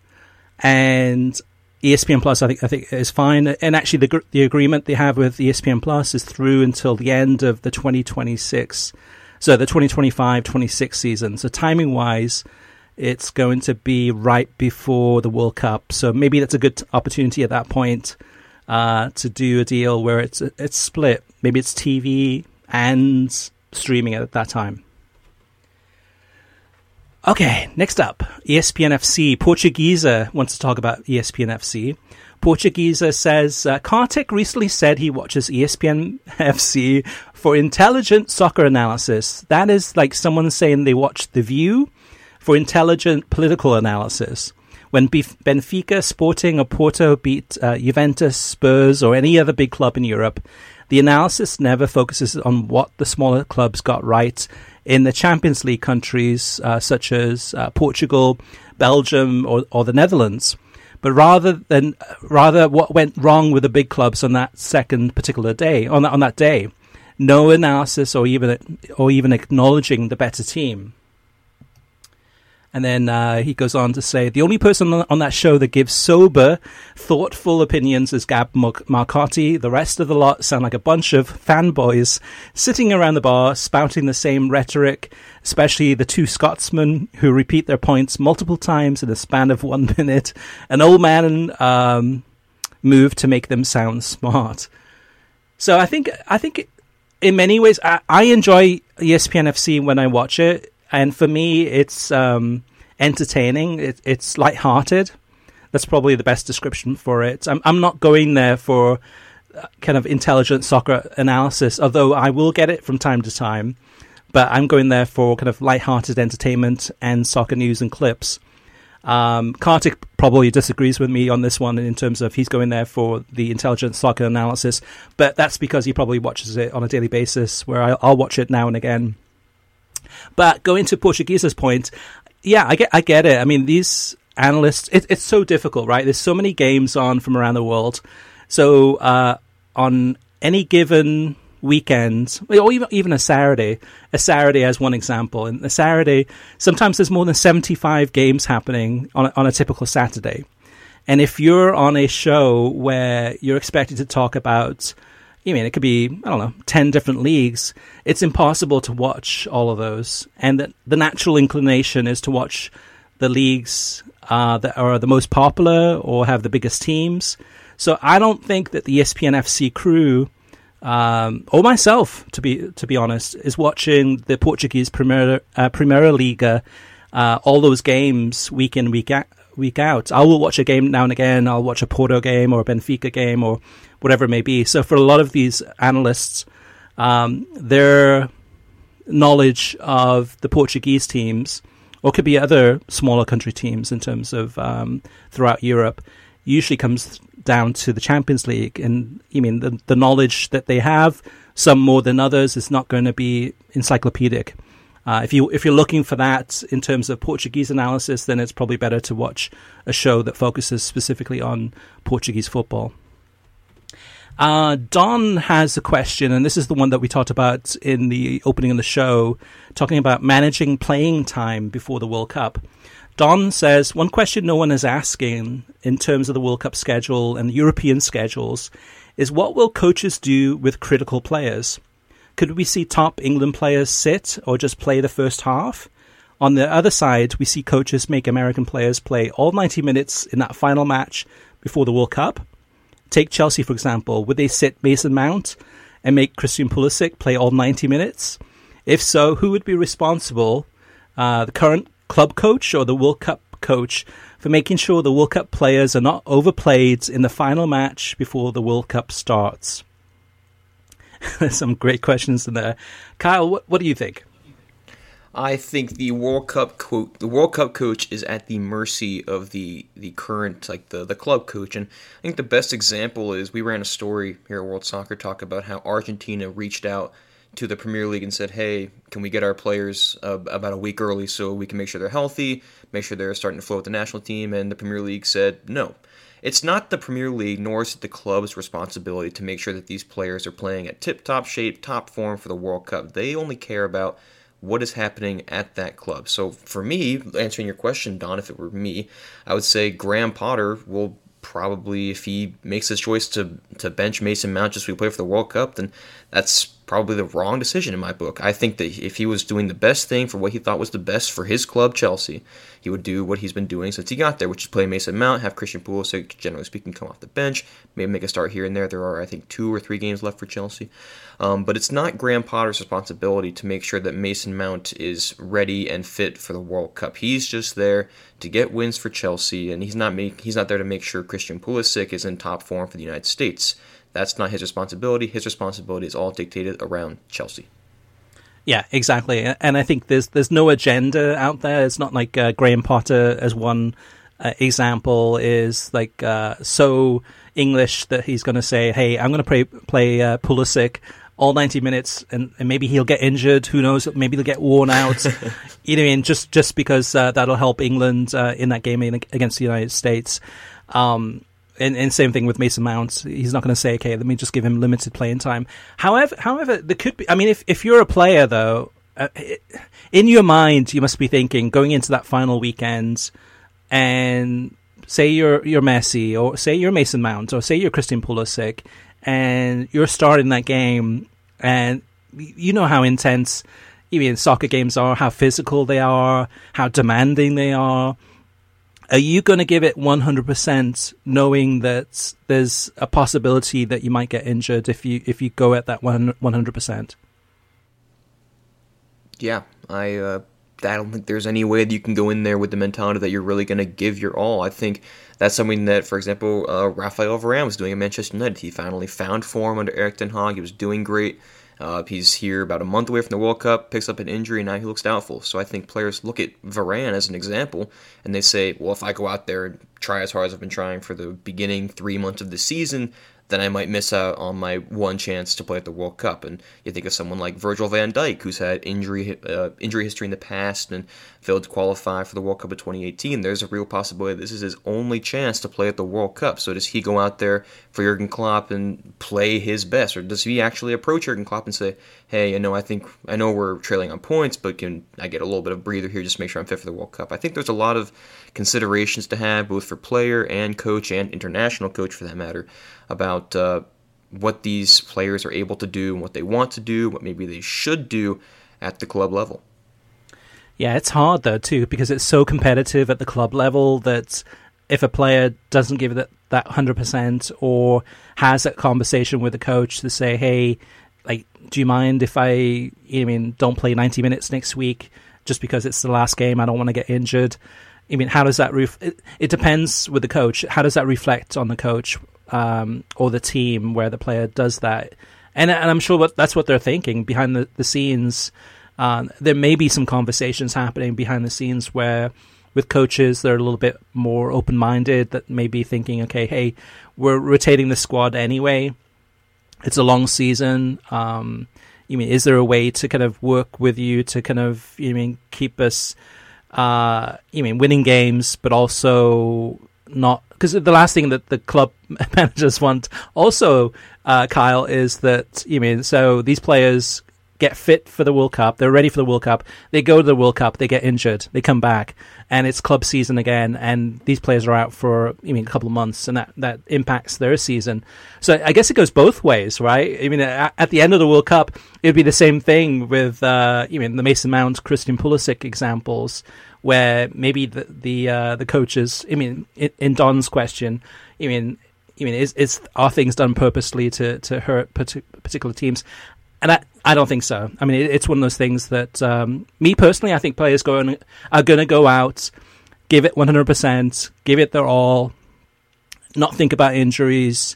Speaker 4: and E S P N Plus I think I think is fine. And actually, the the agreement they have with E S P N Plus is through until the end of the twenty twenty-six, so the twenty twenty-five twenty-six season. So timing wise, it's going to be right before the World Cup. So maybe that's a good opportunity at that point uh, to do a deal where it's it's split. Maybe it's T V and streaming at that time. Okay, next up, E S P N F C. Portuguesa wants to talk about E S P N F C. Portuguesa says, uh, Kartik recently said he watches E S P N F C for intelligent soccer analysis. That is like someone saying they watch The View for intelligent political analysis. When Benfica, Sporting or Porto beat uh, Juventus, Spurs or any other big club in Europe, the analysis never focuses on what the smaller clubs got right in the Champions League countries uh, such as uh, Portugal, Belgium or, or the Netherlands, but rather than rather what went wrong with the big clubs on that second particular day, on that, on that day. No analysis or even or even acknowledging the better team. And then uh, he goes on to say, the only person on that show that gives sober, thoughtful opinions is Gab Marcotti. The rest of the lot sound like a bunch of fanboys sitting around the bar, spouting the same rhetoric, especially the two Scotsmen who repeat their points multiple times in a span of one minute. An old man um, move to make them sound smart. So I think, I think in many ways, I, I enjoy E S P N F C when I watch it. And for me, it's um, entertaining. It, it's lighthearted. That's probably the best description for it. I'm, I'm not going there for kind of intelligent soccer analysis, although I will get it from time to time. But I'm going there for kind of lighthearted entertainment and soccer news and clips. Um, Kartik probably disagrees with me on this one in terms of he's going there for the intelligent soccer analysis. But that's because he probably watches it on a daily basis, where I, I'll watch it now and again. But going to Portuguese's point, yeah, I get I get it. I mean, these analysts, it, it's so difficult, right? There's so many games on from around the world. So uh, on any given weekend, or even, even a Saturday, a Saturday as one example, and a Saturday, sometimes there's more than seventy-five games happening on a, on a typical Saturday. And if you're on a show where you're expected to talk about, I mean, it could be, I don't know, ten different leagues. It's impossible to watch all of those. And the, the natural inclination is to watch the leagues uh, that are the most popular or have the biggest teams. So I don't think that the E S P N F C crew, um, or myself, to be to be honest, is watching the Portuguese Primeira, uh, Primeira Liga, uh, all those games week in, week out. week out. I will watch a game now and again. I'll watch a Porto game or a Benfica game or whatever it may be. So for a lot of these analysts, um, their knowledge of the Portuguese teams, or could be other smaller country teams in terms of um, throughout Europe, usually comes down to the Champions League. And I mean, the, the knowledge that they have, some more than others, is not going to be encyclopedic. Uh, if you if you're looking for that in terms of Portuguese analysis, then it's probably better to watch a show that focuses specifically on Portuguese football. Uh, Don has a question, and this is the one that we talked about in the opening of the show, talking about managing playing time before the World Cup. Don says, one question no one is asking in terms of the World Cup schedule and the European schedules is, what will coaches do with critical players? Could we see top England players sit or just play the first half? On the other side, we see coaches make American players play all ninety minutes in that final match before the World Cup. Take Chelsea, for example. Would they sit Mason Mount and make Christian Pulisic play all ninety minutes? If so, who would be responsible, uh, the current club coach or the World Cup coach, for making sure the World Cup players are not overplayed in the final match before the World Cup starts? There's some great questions in there. Kyle, what, what do you think?
Speaker 5: I think the World Cup co- the World Cup coach is at the mercy of the, the current, like the, the club coach. And I think the best example is, we ran a story here at World Soccer Talk about how Argentina reached out to the Premier League and said, hey, can we get our players uh, about a week early so we can make sure they're healthy, make sure they're starting to flow with the national team? And the Premier League said no. It's not the Premier League nor is it the club's responsibility to make sure that these players are playing at tip-top shape, top form for the World Cup. They only care about what is happening at that club. So for me, answering your question, Don, if it were me, I would say Graham Potter will probably, if he makes his choice to to bench Mason Mount just so we play for the World Cup, then that's probably the wrong decision in my book. I think that if he was doing the best thing for what he thought was the best for his club, Chelsea, he would do what he's been doing since he got there, which is play Mason Mount, have Christian Pulisic, generally speaking, come off the bench, maybe make a start here and there. There are, I think, two or three games left for Chelsea. Um, but it's not Graham Potter's responsibility to make sure that Mason Mount is ready and fit for the World Cup. He's just there to get wins for Chelsea, and he's not make, he's not there to make sure Christian Pulisic is in top form for the United States. That's not his responsibility. His responsibility is all dictated around Chelsea.
Speaker 4: Yeah, exactly. And I think there's there's no agenda out there. It's not like uh, Graham Potter, as one uh, example, is like uh, so English that he's going to say, hey, I'm going to play, play uh, Pulisic all ninety minutes, and, and maybe he'll get injured. Who knows? Maybe he'll get worn out. You know, I mean, just, just because uh, that'll help England uh, in that game against the United States. Um And, and same thing with Mason Mount. He's not going to say, okay, let me just give him limited playing time. However, however, there could be, I mean, if, if you're a player, though, uh, in your mind, you must be thinking going into that final weekend, and say you're you're Messi, or say you're Mason Mount, or say you're Christian Pulisic, and you're starting that game, and you know how intense even soccer games are, how physical they are, how demanding they are. Are you going to give it one hundred percent, knowing that there's a possibility that you might get injured if you if you go at that one hundred percent?
Speaker 5: Yeah, I uh, I don't think there's any way that you can go in there with the mentality that you're really going to give your all. I think that's something that, for example, uh, Rafael Varane was doing at Manchester United. He finally found form under Erik ten Hag. He was doing great. Uh, he's here about a month away from the World Cup, picks up an injury, and now he looks doubtful. So I think players look at Varane as an example, and they say, well, if I go out there and try as hard as I've been trying for the beginning three months of the season, then I might miss out on my one chance to play at the World Cup. And you think of someone like Virgil van Dijk, who's had injury uh, injury history in the past and failed to qualify for the World Cup of twenty eighteen. There's a real possibility this is his only chance to play at the World Cup. So does he go out there for Jurgen Klopp and play his best, or does he actually approach Jurgen Klopp and say, hey, you know, I think I know we're trailing on points, but can I get a little bit of breather here just to make sure I'm fit for the World Cup? I think there's a lot of considerations to have, both for player and coach and international coach for that matter, about uh, what these players are able to do and what they want to do, what maybe they should do at the club level.
Speaker 4: Yeah, it's hard though too, because it's so competitive at the club level that if a player doesn't give it that one hundred percent or has that conversation with the coach to say, hey, like, do you mind if I, I mean, don't play ninety minutes next week just because it's the last game, I don't want to get injured. I mean, how does that, ref- it, it depends with the coach. How does that reflect on the coach um, or the team where the player does that? And, and I'm sure what, that's what they're thinking behind the, the scenes. Um, there may be some conversations happening behind the scenes where with coaches, they're a little bit more open-minded, that may be thinking, okay, hey, we're rotating the squad anyway. It's a long season. Um, you mean, is there a way to kind of work with you to kind of, you mean, keep us, uh, you mean, winning games, but also not, because the last thing that the club managers want also, uh, Kyle, is that, you mean, so these players get fit for the World Cup, they're ready for the World Cup, they go to the World Cup, they get injured, they come back, and it's club season again, and these players are out for, I mean, a couple of months, and that, that impacts their season. So I guess it goes both ways, right? I mean, at, at the end of the World Cup, it would be the same thing with, uh, you mean, the Mason Mount, Christian Pulisic examples, where maybe the the, uh, the coaches, I mean, in, in Don's question, I mean, I mean, is, is are things done purposely to, to hurt particular teams? And I, I don't think so. I mean, it, it's one of those things that, um, me personally, I think players going are going to go out, give it one hundred percent, give it their all, not think about injuries,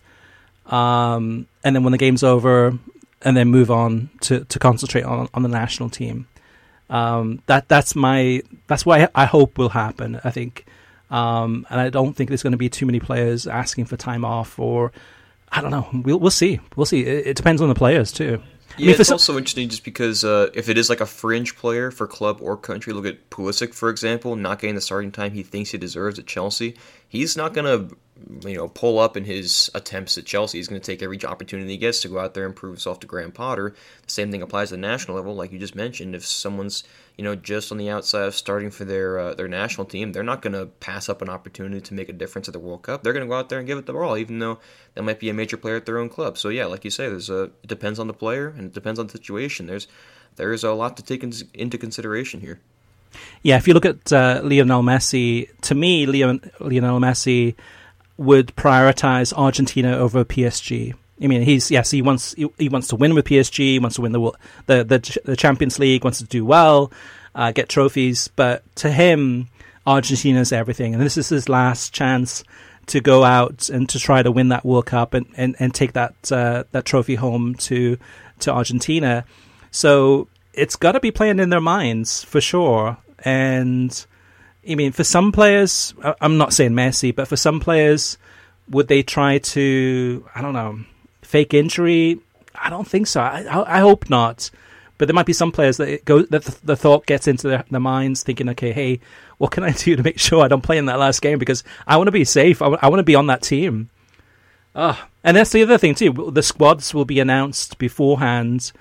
Speaker 4: um, and then when the game's over, and then move on to, to concentrate on, on the national team. Um, that that's my that's what I hope will happen. I think, um, and I don't think there's going to be too many players asking for time off, or I don't know. We'll we'll see. We'll see. It, it depends on the players too.
Speaker 5: Yeah, I mean, it's also interesting just because uh, if it is like a fringe player for club or country, look at Pulisic, for example, not getting the starting time he thinks he deserves at Chelsea. He's not going to, you know, pull up in his attempts at Chelsea. He's going to take every opportunity he gets to go out there and prove himself to Graham Potter. The same thing applies at the national level, like you just mentioned. If someone's, you know, just on the outside of starting for their uh, their national team, they're not going to pass up an opportunity to make a difference at the World Cup. They're going to go out there and give it the all, even though that might be a major player at their own club. So yeah, like you say, there's a it depends on the player and it depends on the situation. There's there's a lot to take in, into consideration here.
Speaker 4: Yeah, if you look at uh, Lionel Messi, to me, Leon, Lionel Messi would prioritize Argentina over P S G. I mean, he's yes, he wants he, he wants to win with P S G, he wants to win the the the, the Champions League, wants to do well, uh, get trophies. But to him, Argentina is everything, and this is his last chance to go out and to try to win that World Cup and, and, and take that uh, that trophy home to to Argentina. So it's got to be playing in their minds for sure. And I mean, for some players, I'm not saying Messi, but for some players, would they try to, I don't know, fake injury? I don't think so. I, I, I hope not. But there might be some players that it goes, that the, the thought gets into their, their minds, thinking, okay, hey, what can I do to make sure I don't play in that last game? Because I want to be safe. I, w- I want to be on that team. Oh, and that's the other thing too. The squads will be announced beforehand.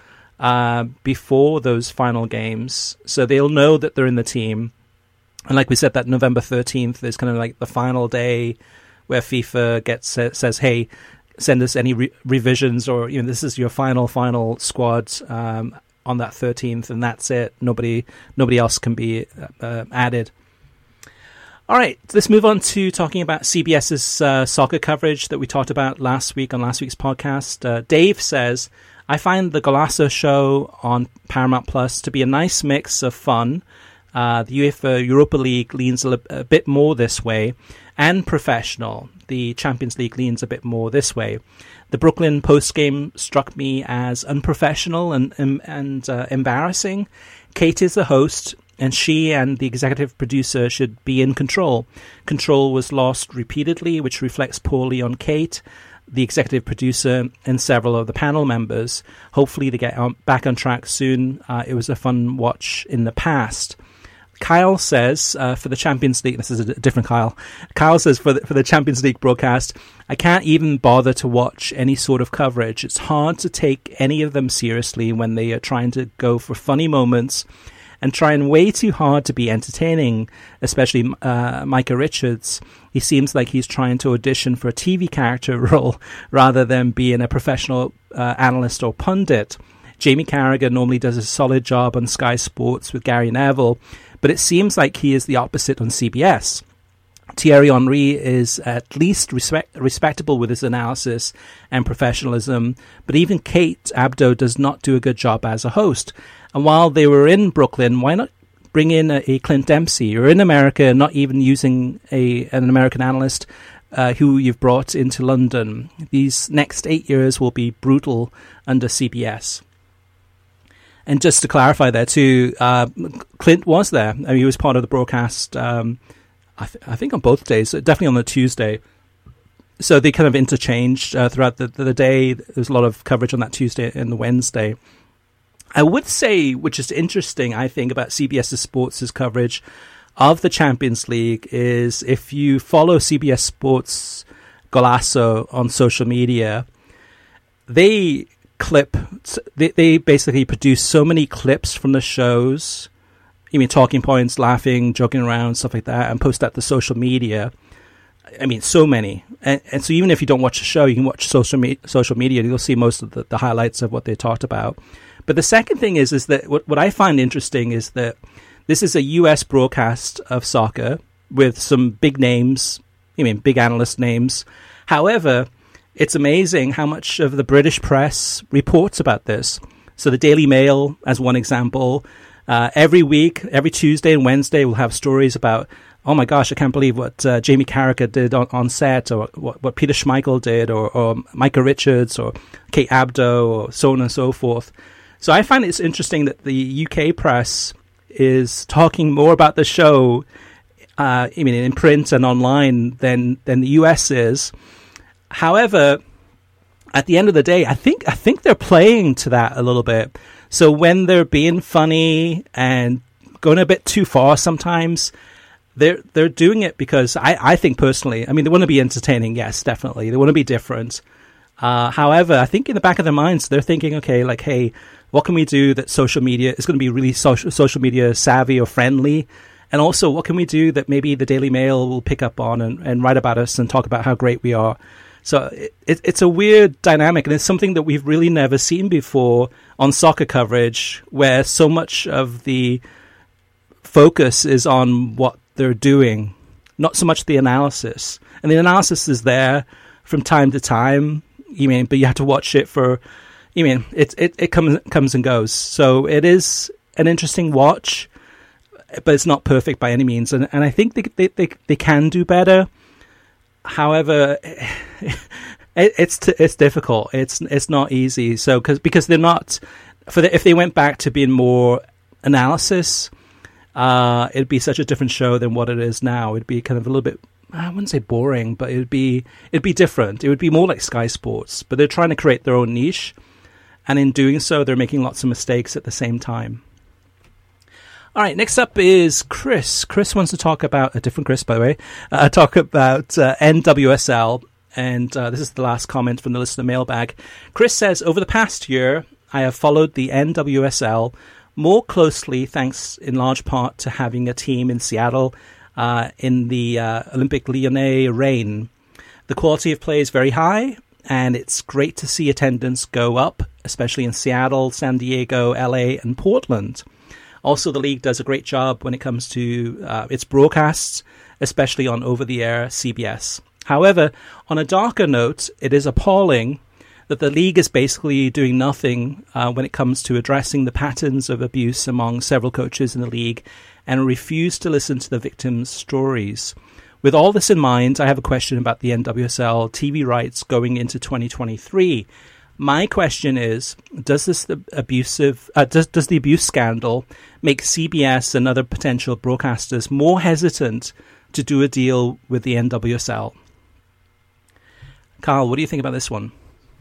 Speaker 4: uh, before those final games, so they'll know that they're in the team. And like we said, that November thirteenth is kind of like the final day where FIFA gets says, "Hey, send us any re- revisions, or you know, this is your final final squad um, on that thirteenth, and that's it. Nobody nobody else can be uh, added." All right, let's move on to talking about CBS's uh, soccer coverage that we talked about last week on last week's podcast. Uh, Dave says, "I find the Golasso show on Paramount Plus to be a nice mix of fun. Uh, the UEFA Europa League leans a, a bit more this way, and professional. The Champions League leans a bit more this way. The Brooklyn postgame struck me as unprofessional and and, and uh, embarrassing. Kate is the host, and she and the executive producer should be in control. Control was lost repeatedly, which reflects poorly on Kate, the executive producer, and several of the panel members. Hopefully they get on, back on track soon. Uh, it was a fun watch in the past." Kyle says, uh, for the Champions League, this is a different Kyle. Kyle says, for the, for the Champions League broadcast, "I can't even bother to watch any sort of coverage. It's hard to take any of them seriously when they are trying to go for funny moments and trying way too hard to be entertaining, especially uh, Micah Richards. He seems like he's trying to audition for a T V character role rather than being a professional uh, analyst or pundit. Jamie Carragher normally does a solid job on Sky Sports with Gary Neville, but it seems like he is the opposite on C B S. Thierry Henry is at least respect, respectable with his analysis and professionalism, but even Kate Abdo does not do a good job as a host. And while they were in Brooklyn, why not bring in a, a Clint Dempsey? You're in America, not even using a an American analyst uh, who you've brought into London. These next eight years will be brutal under C B S. And just to clarify there too, uh, Clint was there. I mean, he was part of the broadcast, um, I, th- I think on both days, definitely on the Tuesday. So they kind of interchanged uh, throughout the, the day. There's a lot of coverage on that Tuesday and the Wednesday. I would say, which is interesting, I think, about CBS Sports' coverage of the Champions League is if you follow C B S Sports Golasso on social media, they clip, they, they basically produce so many clips from the shows, I mean, talking points, laughing, joking around, stuff like that, and post that to social media. I mean, so many. And, and so even if you don't watch the show, you can watch social, me- social media, and you'll see most of the, the highlights of what they talked about. But the second thing is, is that what, what I find interesting is that this is a U S broadcast of soccer with some big names, I mean, big analyst names. However, it's amazing how much of the British press reports about this. So the Daily Mail, as one example, uh, every week, every Tuesday and Wednesday, we'll have stories about, oh my gosh, I can't believe what uh, Jamie Carragher did on, on set, or what, what Peter Schmeichel did, or, or Micah Richards, or Kate Abdo, or so on and so forth. So I find it's interesting that the U K press is talking more about the show, uh, I mean, in print and online than than the U S is. However, at the end of the day, I think I think they're playing to that a little bit. So when they're being funny and going a bit too far sometimes, they're they're doing it because I, I think personally, I mean, they want to be entertaining, yes, definitely. They want to be different. Uh, however, I think in the back of their minds, they're thinking, okay, like, hey, what can we do that social media is going to be really social, social media savvy or friendly? And also, what can we do that maybe the Daily Mail will pick up on and, and write about us and talk about how great we are? So it, it's a weird dynamic, and it's something that we've really never seen before on soccer coverage, where so much of the focus is on what they're doing, not so much the analysis. And the analysis is there from time to time, you mean, but you have to watch it for, you mean, it it, it comes comes and goes. So it is an interesting watch, but it's not perfect by any means. And and I think they they they, they can do better. However, it, it's t- it's difficult. It's it's not easy. So because because they're not for the, if they went back to being more analysis, uh, it'd be such a different show than what it is now. It'd be kind of a little bit, I wouldn't say boring, but it'd be it'd be different. It would be more like Sky Sports. But they're trying to create their own niche, and in doing so, they're making lots of mistakes at the same time. All right, next up is Chris. Chris wants to talk about, a different Chris, by the way, uh, talk about uh, N W S L. And uh, this is the last comment from the listener mailbag. Chris says, over the past year, I have followed the N W S L more closely, thanks in large part to having a team in Seattle uh, in the uh, Olympique Lyonnais reign. The quality of play is very high, and it's great to see attendance go up, especially in Seattle, San Diego, L A, and Portland. Also, the league does a great job when it comes to uh, its broadcasts, especially on over-the-air C B S. However, on a darker note, it is appalling that the league is basically doing nothing uh, when it comes to addressing the patterns of abuse among several coaches in the league and refuse to listen to the victims' stories. With all this in mind, I have a question about the N W S L T V rights going into twenty twenty-three. My question is, does this abusive uh, does does the abuse scandal make C B S and other potential broadcasters more hesitant to do a deal with the N W S L? Carl, what do you think about this one?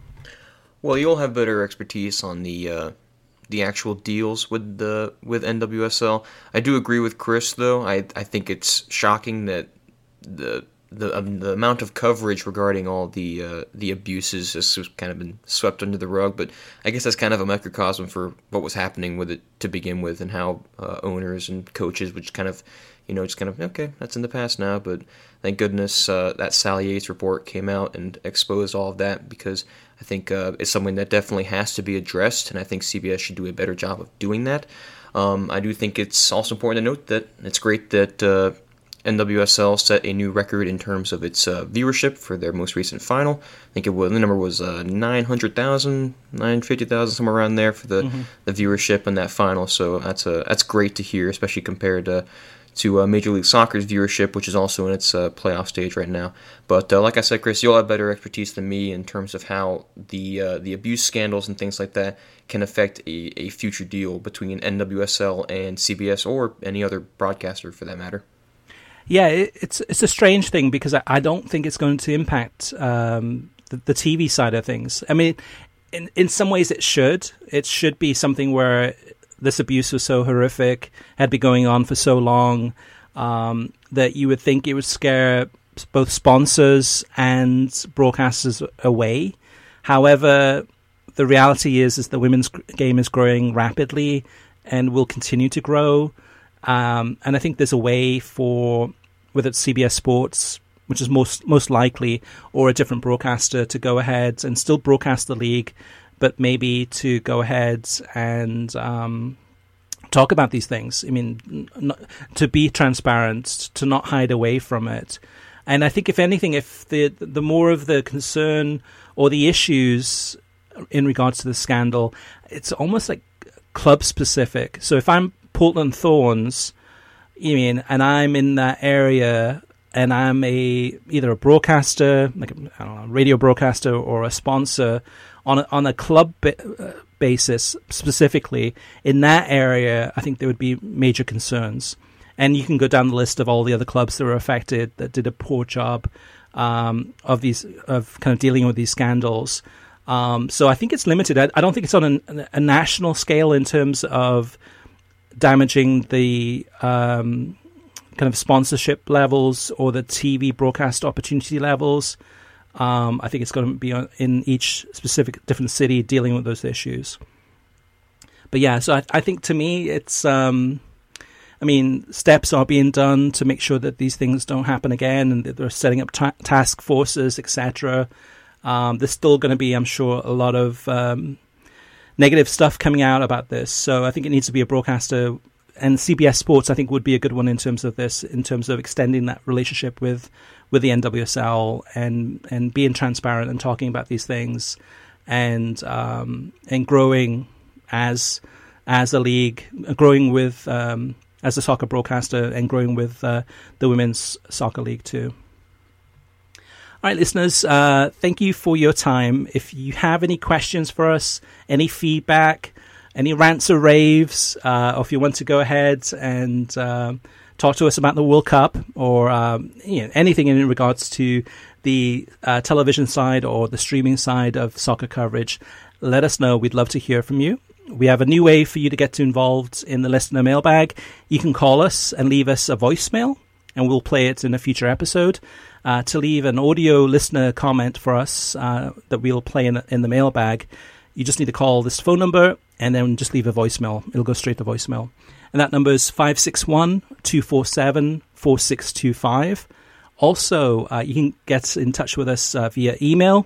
Speaker 5: Well, you'll have better expertise on the uh, the actual deals with the with N W S L. I do agree with Chris, though. I I think it's shocking that the the um, the amount of coverage regarding all the uh, the abuses has kind of been swept under the rug. But I guess that's kind of a microcosm for what was happening with it to begin with, and how uh, owners and coaches would kind of, you know, just kind of, okay, that's in the past now. But thank goodness uh, that Sally Yates report came out and exposed all of that, because I think uh, it's something that definitely has to be addressed, and I think C B S should do a better job of doing that. Um, I do think it's also important to note that it's great that uh, N W S L set a new record in terms of its uh, viewership for their most recent final. I think it was, the number was uh, nine hundred thousand, nine hundred fifty thousand, somewhere around there for the, mm-hmm. the viewership in that final. So that's a, that's great to hear, especially compared to to uh, Major League Soccer's viewership, which is also in its uh, playoff stage right now. But uh, like I said, Chris, you'll have better expertise than me in terms of how the uh, the abuse scandals and things like that can affect a, a future deal between N W S L and C B S, or any other broadcaster for that matter.
Speaker 4: Yeah, it, it's it's a strange thing, because I, I don't think it's going to impact um, the, the T V side of things. I mean, in in some ways it should. It should be something where this abuse was so horrific, had been going on for so long, um, that you would think it would scare both sponsors and broadcasters away. However, the reality is, is the women's game is growing rapidly and will continue to grow. Um, and I think there's a way for, whether it's C B S Sports, which is most most likely, or a different broadcaster, to go ahead and still broadcast the league, but maybe to go ahead and um, talk about these things. I mean, not, to be transparent, to not hide away from it. And I think, if anything, if the the more of the concern or the issues in regards to the scandal, it's almost like club specific. So if I'm Portland Thorns, you mean, and I'm in that area, and I'm a either a broadcaster, like a, I don't know, a radio broadcaster, or a sponsor on a, on a club ba- basis specifically in that area, I think there would be major concerns. And you can go down the list of all the other clubs that were affected that did a poor job um, of these of kind of dealing with these scandals. Um, so I think it's limited. I, I don't think it's on a, a national scale in terms of damaging the um, kind of sponsorship levels or the T V broadcast opportunity levels. Um, I think it's going to be on, in each specific different city dealing with those issues. But yeah, so I, I think to me, it's, um, I mean, steps are being done to make sure that these things don't happen again, and that they're setting up ta- task forces, et cetera. Um, there's still going to be, I'm sure, a lot of um, negative stuff coming out about this. So I think it needs to be a broadcaster, and C B S Sports, I think, would be a good one in terms of this, in terms of extending that relationship with, with the N W S L and and being transparent and talking about these things, and um, and growing as as a league, growing with um, as a soccer broadcaster, and growing with uh, the women's soccer league too. All right, listeners, uh, thank you for your time. If you have any questions for us, any feedback, any rants or raves, uh, or if you want to go ahead and uh, talk to us about the World Cup, or um, you know, anything in regards to the uh, television side or the streaming side of soccer coverage, let us know. We'd love to hear from you. We have a new way for you to get involved in the listener mailbag. You can call us and leave us a voicemail, and we'll play it in a future episode. Uh, to leave an audio listener comment for us uh, that we'll play in, in the mailbag, You just need to call this phone number and then just leave a voicemail. It'll go straight to voicemail. And that number is five six one, two four seven, four six two five. Also, uh, you can get in touch with us uh, via email.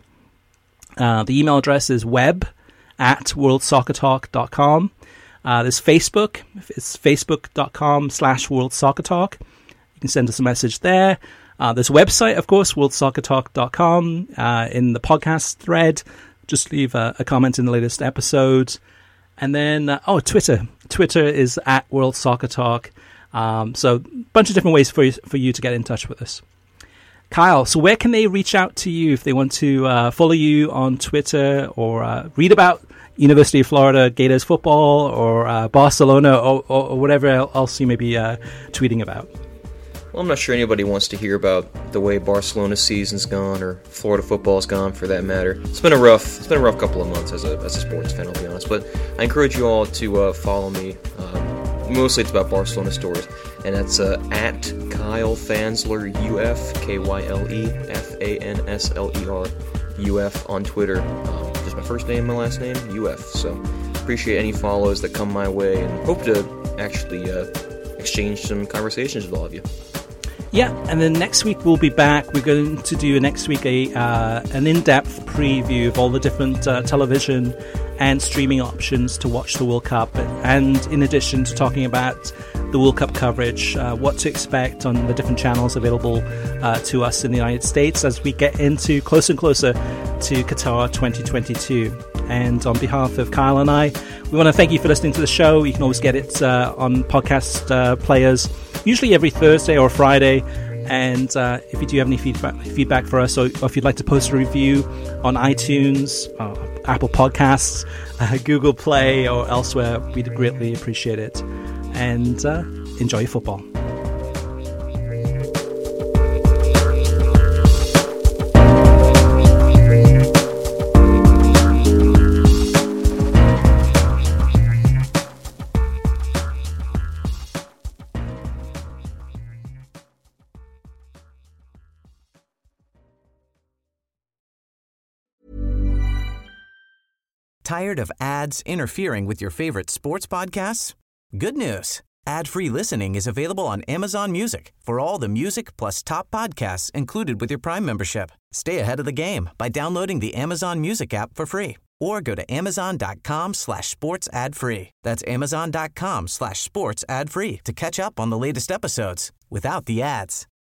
Speaker 4: Uh, the email address is web at world soccer talk dot com. Uh, there's Facebook. It's facebook.com slash World Soccer Talk. You can send us a message there. Uh, there's a website, of course, world soccer talk dot com. Uh, in the podcast thread, just leave a, a comment in the latest episode. And then, uh, oh, Twitter. Twitter is at World Soccer Talk. Um, so a bunch of different ways for you, for you to get in touch with us. Kyle, so where can they reach out to you if they want to uh, follow you on Twitter or uh, read about University of Florida Gators football or uh, Barcelona or, or, or whatever else you may be uh, tweeting about?
Speaker 5: Well, I'm not sure anybody wants to hear about the way Barcelona's season's gone or Florida football's gone, for that matter. It's been a rough, it's been a rough couple of months as a as a sports fan, I'll be honest. But I encourage you all to uh, follow me. Um, mostly it's about Barcelona stories, and that's uh, at Kyle Fansler U F, K Y L E F A N S L E R U F on Twitter. Um, just my first name, my last name, U F. So appreciate any follows that come my way, and hope to actually uh, exchange some conversations with all of you.
Speaker 4: Yeah, and then next week we'll be back. We're going to do next week a uh, an in-depth preview of all the different uh, television and streaming options to watch the World Cup, and in addition to talking about the World Cup coverage, uh, what to expect on the different channels available uh, to us in the United States as we get into closer and closer to Qatar twenty twenty-two. And on behalf of Kyle and I, we want to thank you for listening to the show. You can always get it uh, on podcast uh, players, usually every Thursday or Friday. And uh, if you do have any feedback feedback for us, or, or if you'd like to post a review on iTunes, uh, Apple Podcasts, uh, Google Play, or elsewhere, we'd greatly appreciate it. And uh, enjoy your football.
Speaker 7: Tired of ads interfering with your favorite sports podcasts? Good news. Ad-free listening is available on Amazon Music for all the music plus top podcasts included with your Prime membership. Stay ahead of the game by downloading the Amazon Music app for free or go to amazon.com slash sports ad free. That's amazon.com slash sports ad free to catch up on the latest episodes without the ads.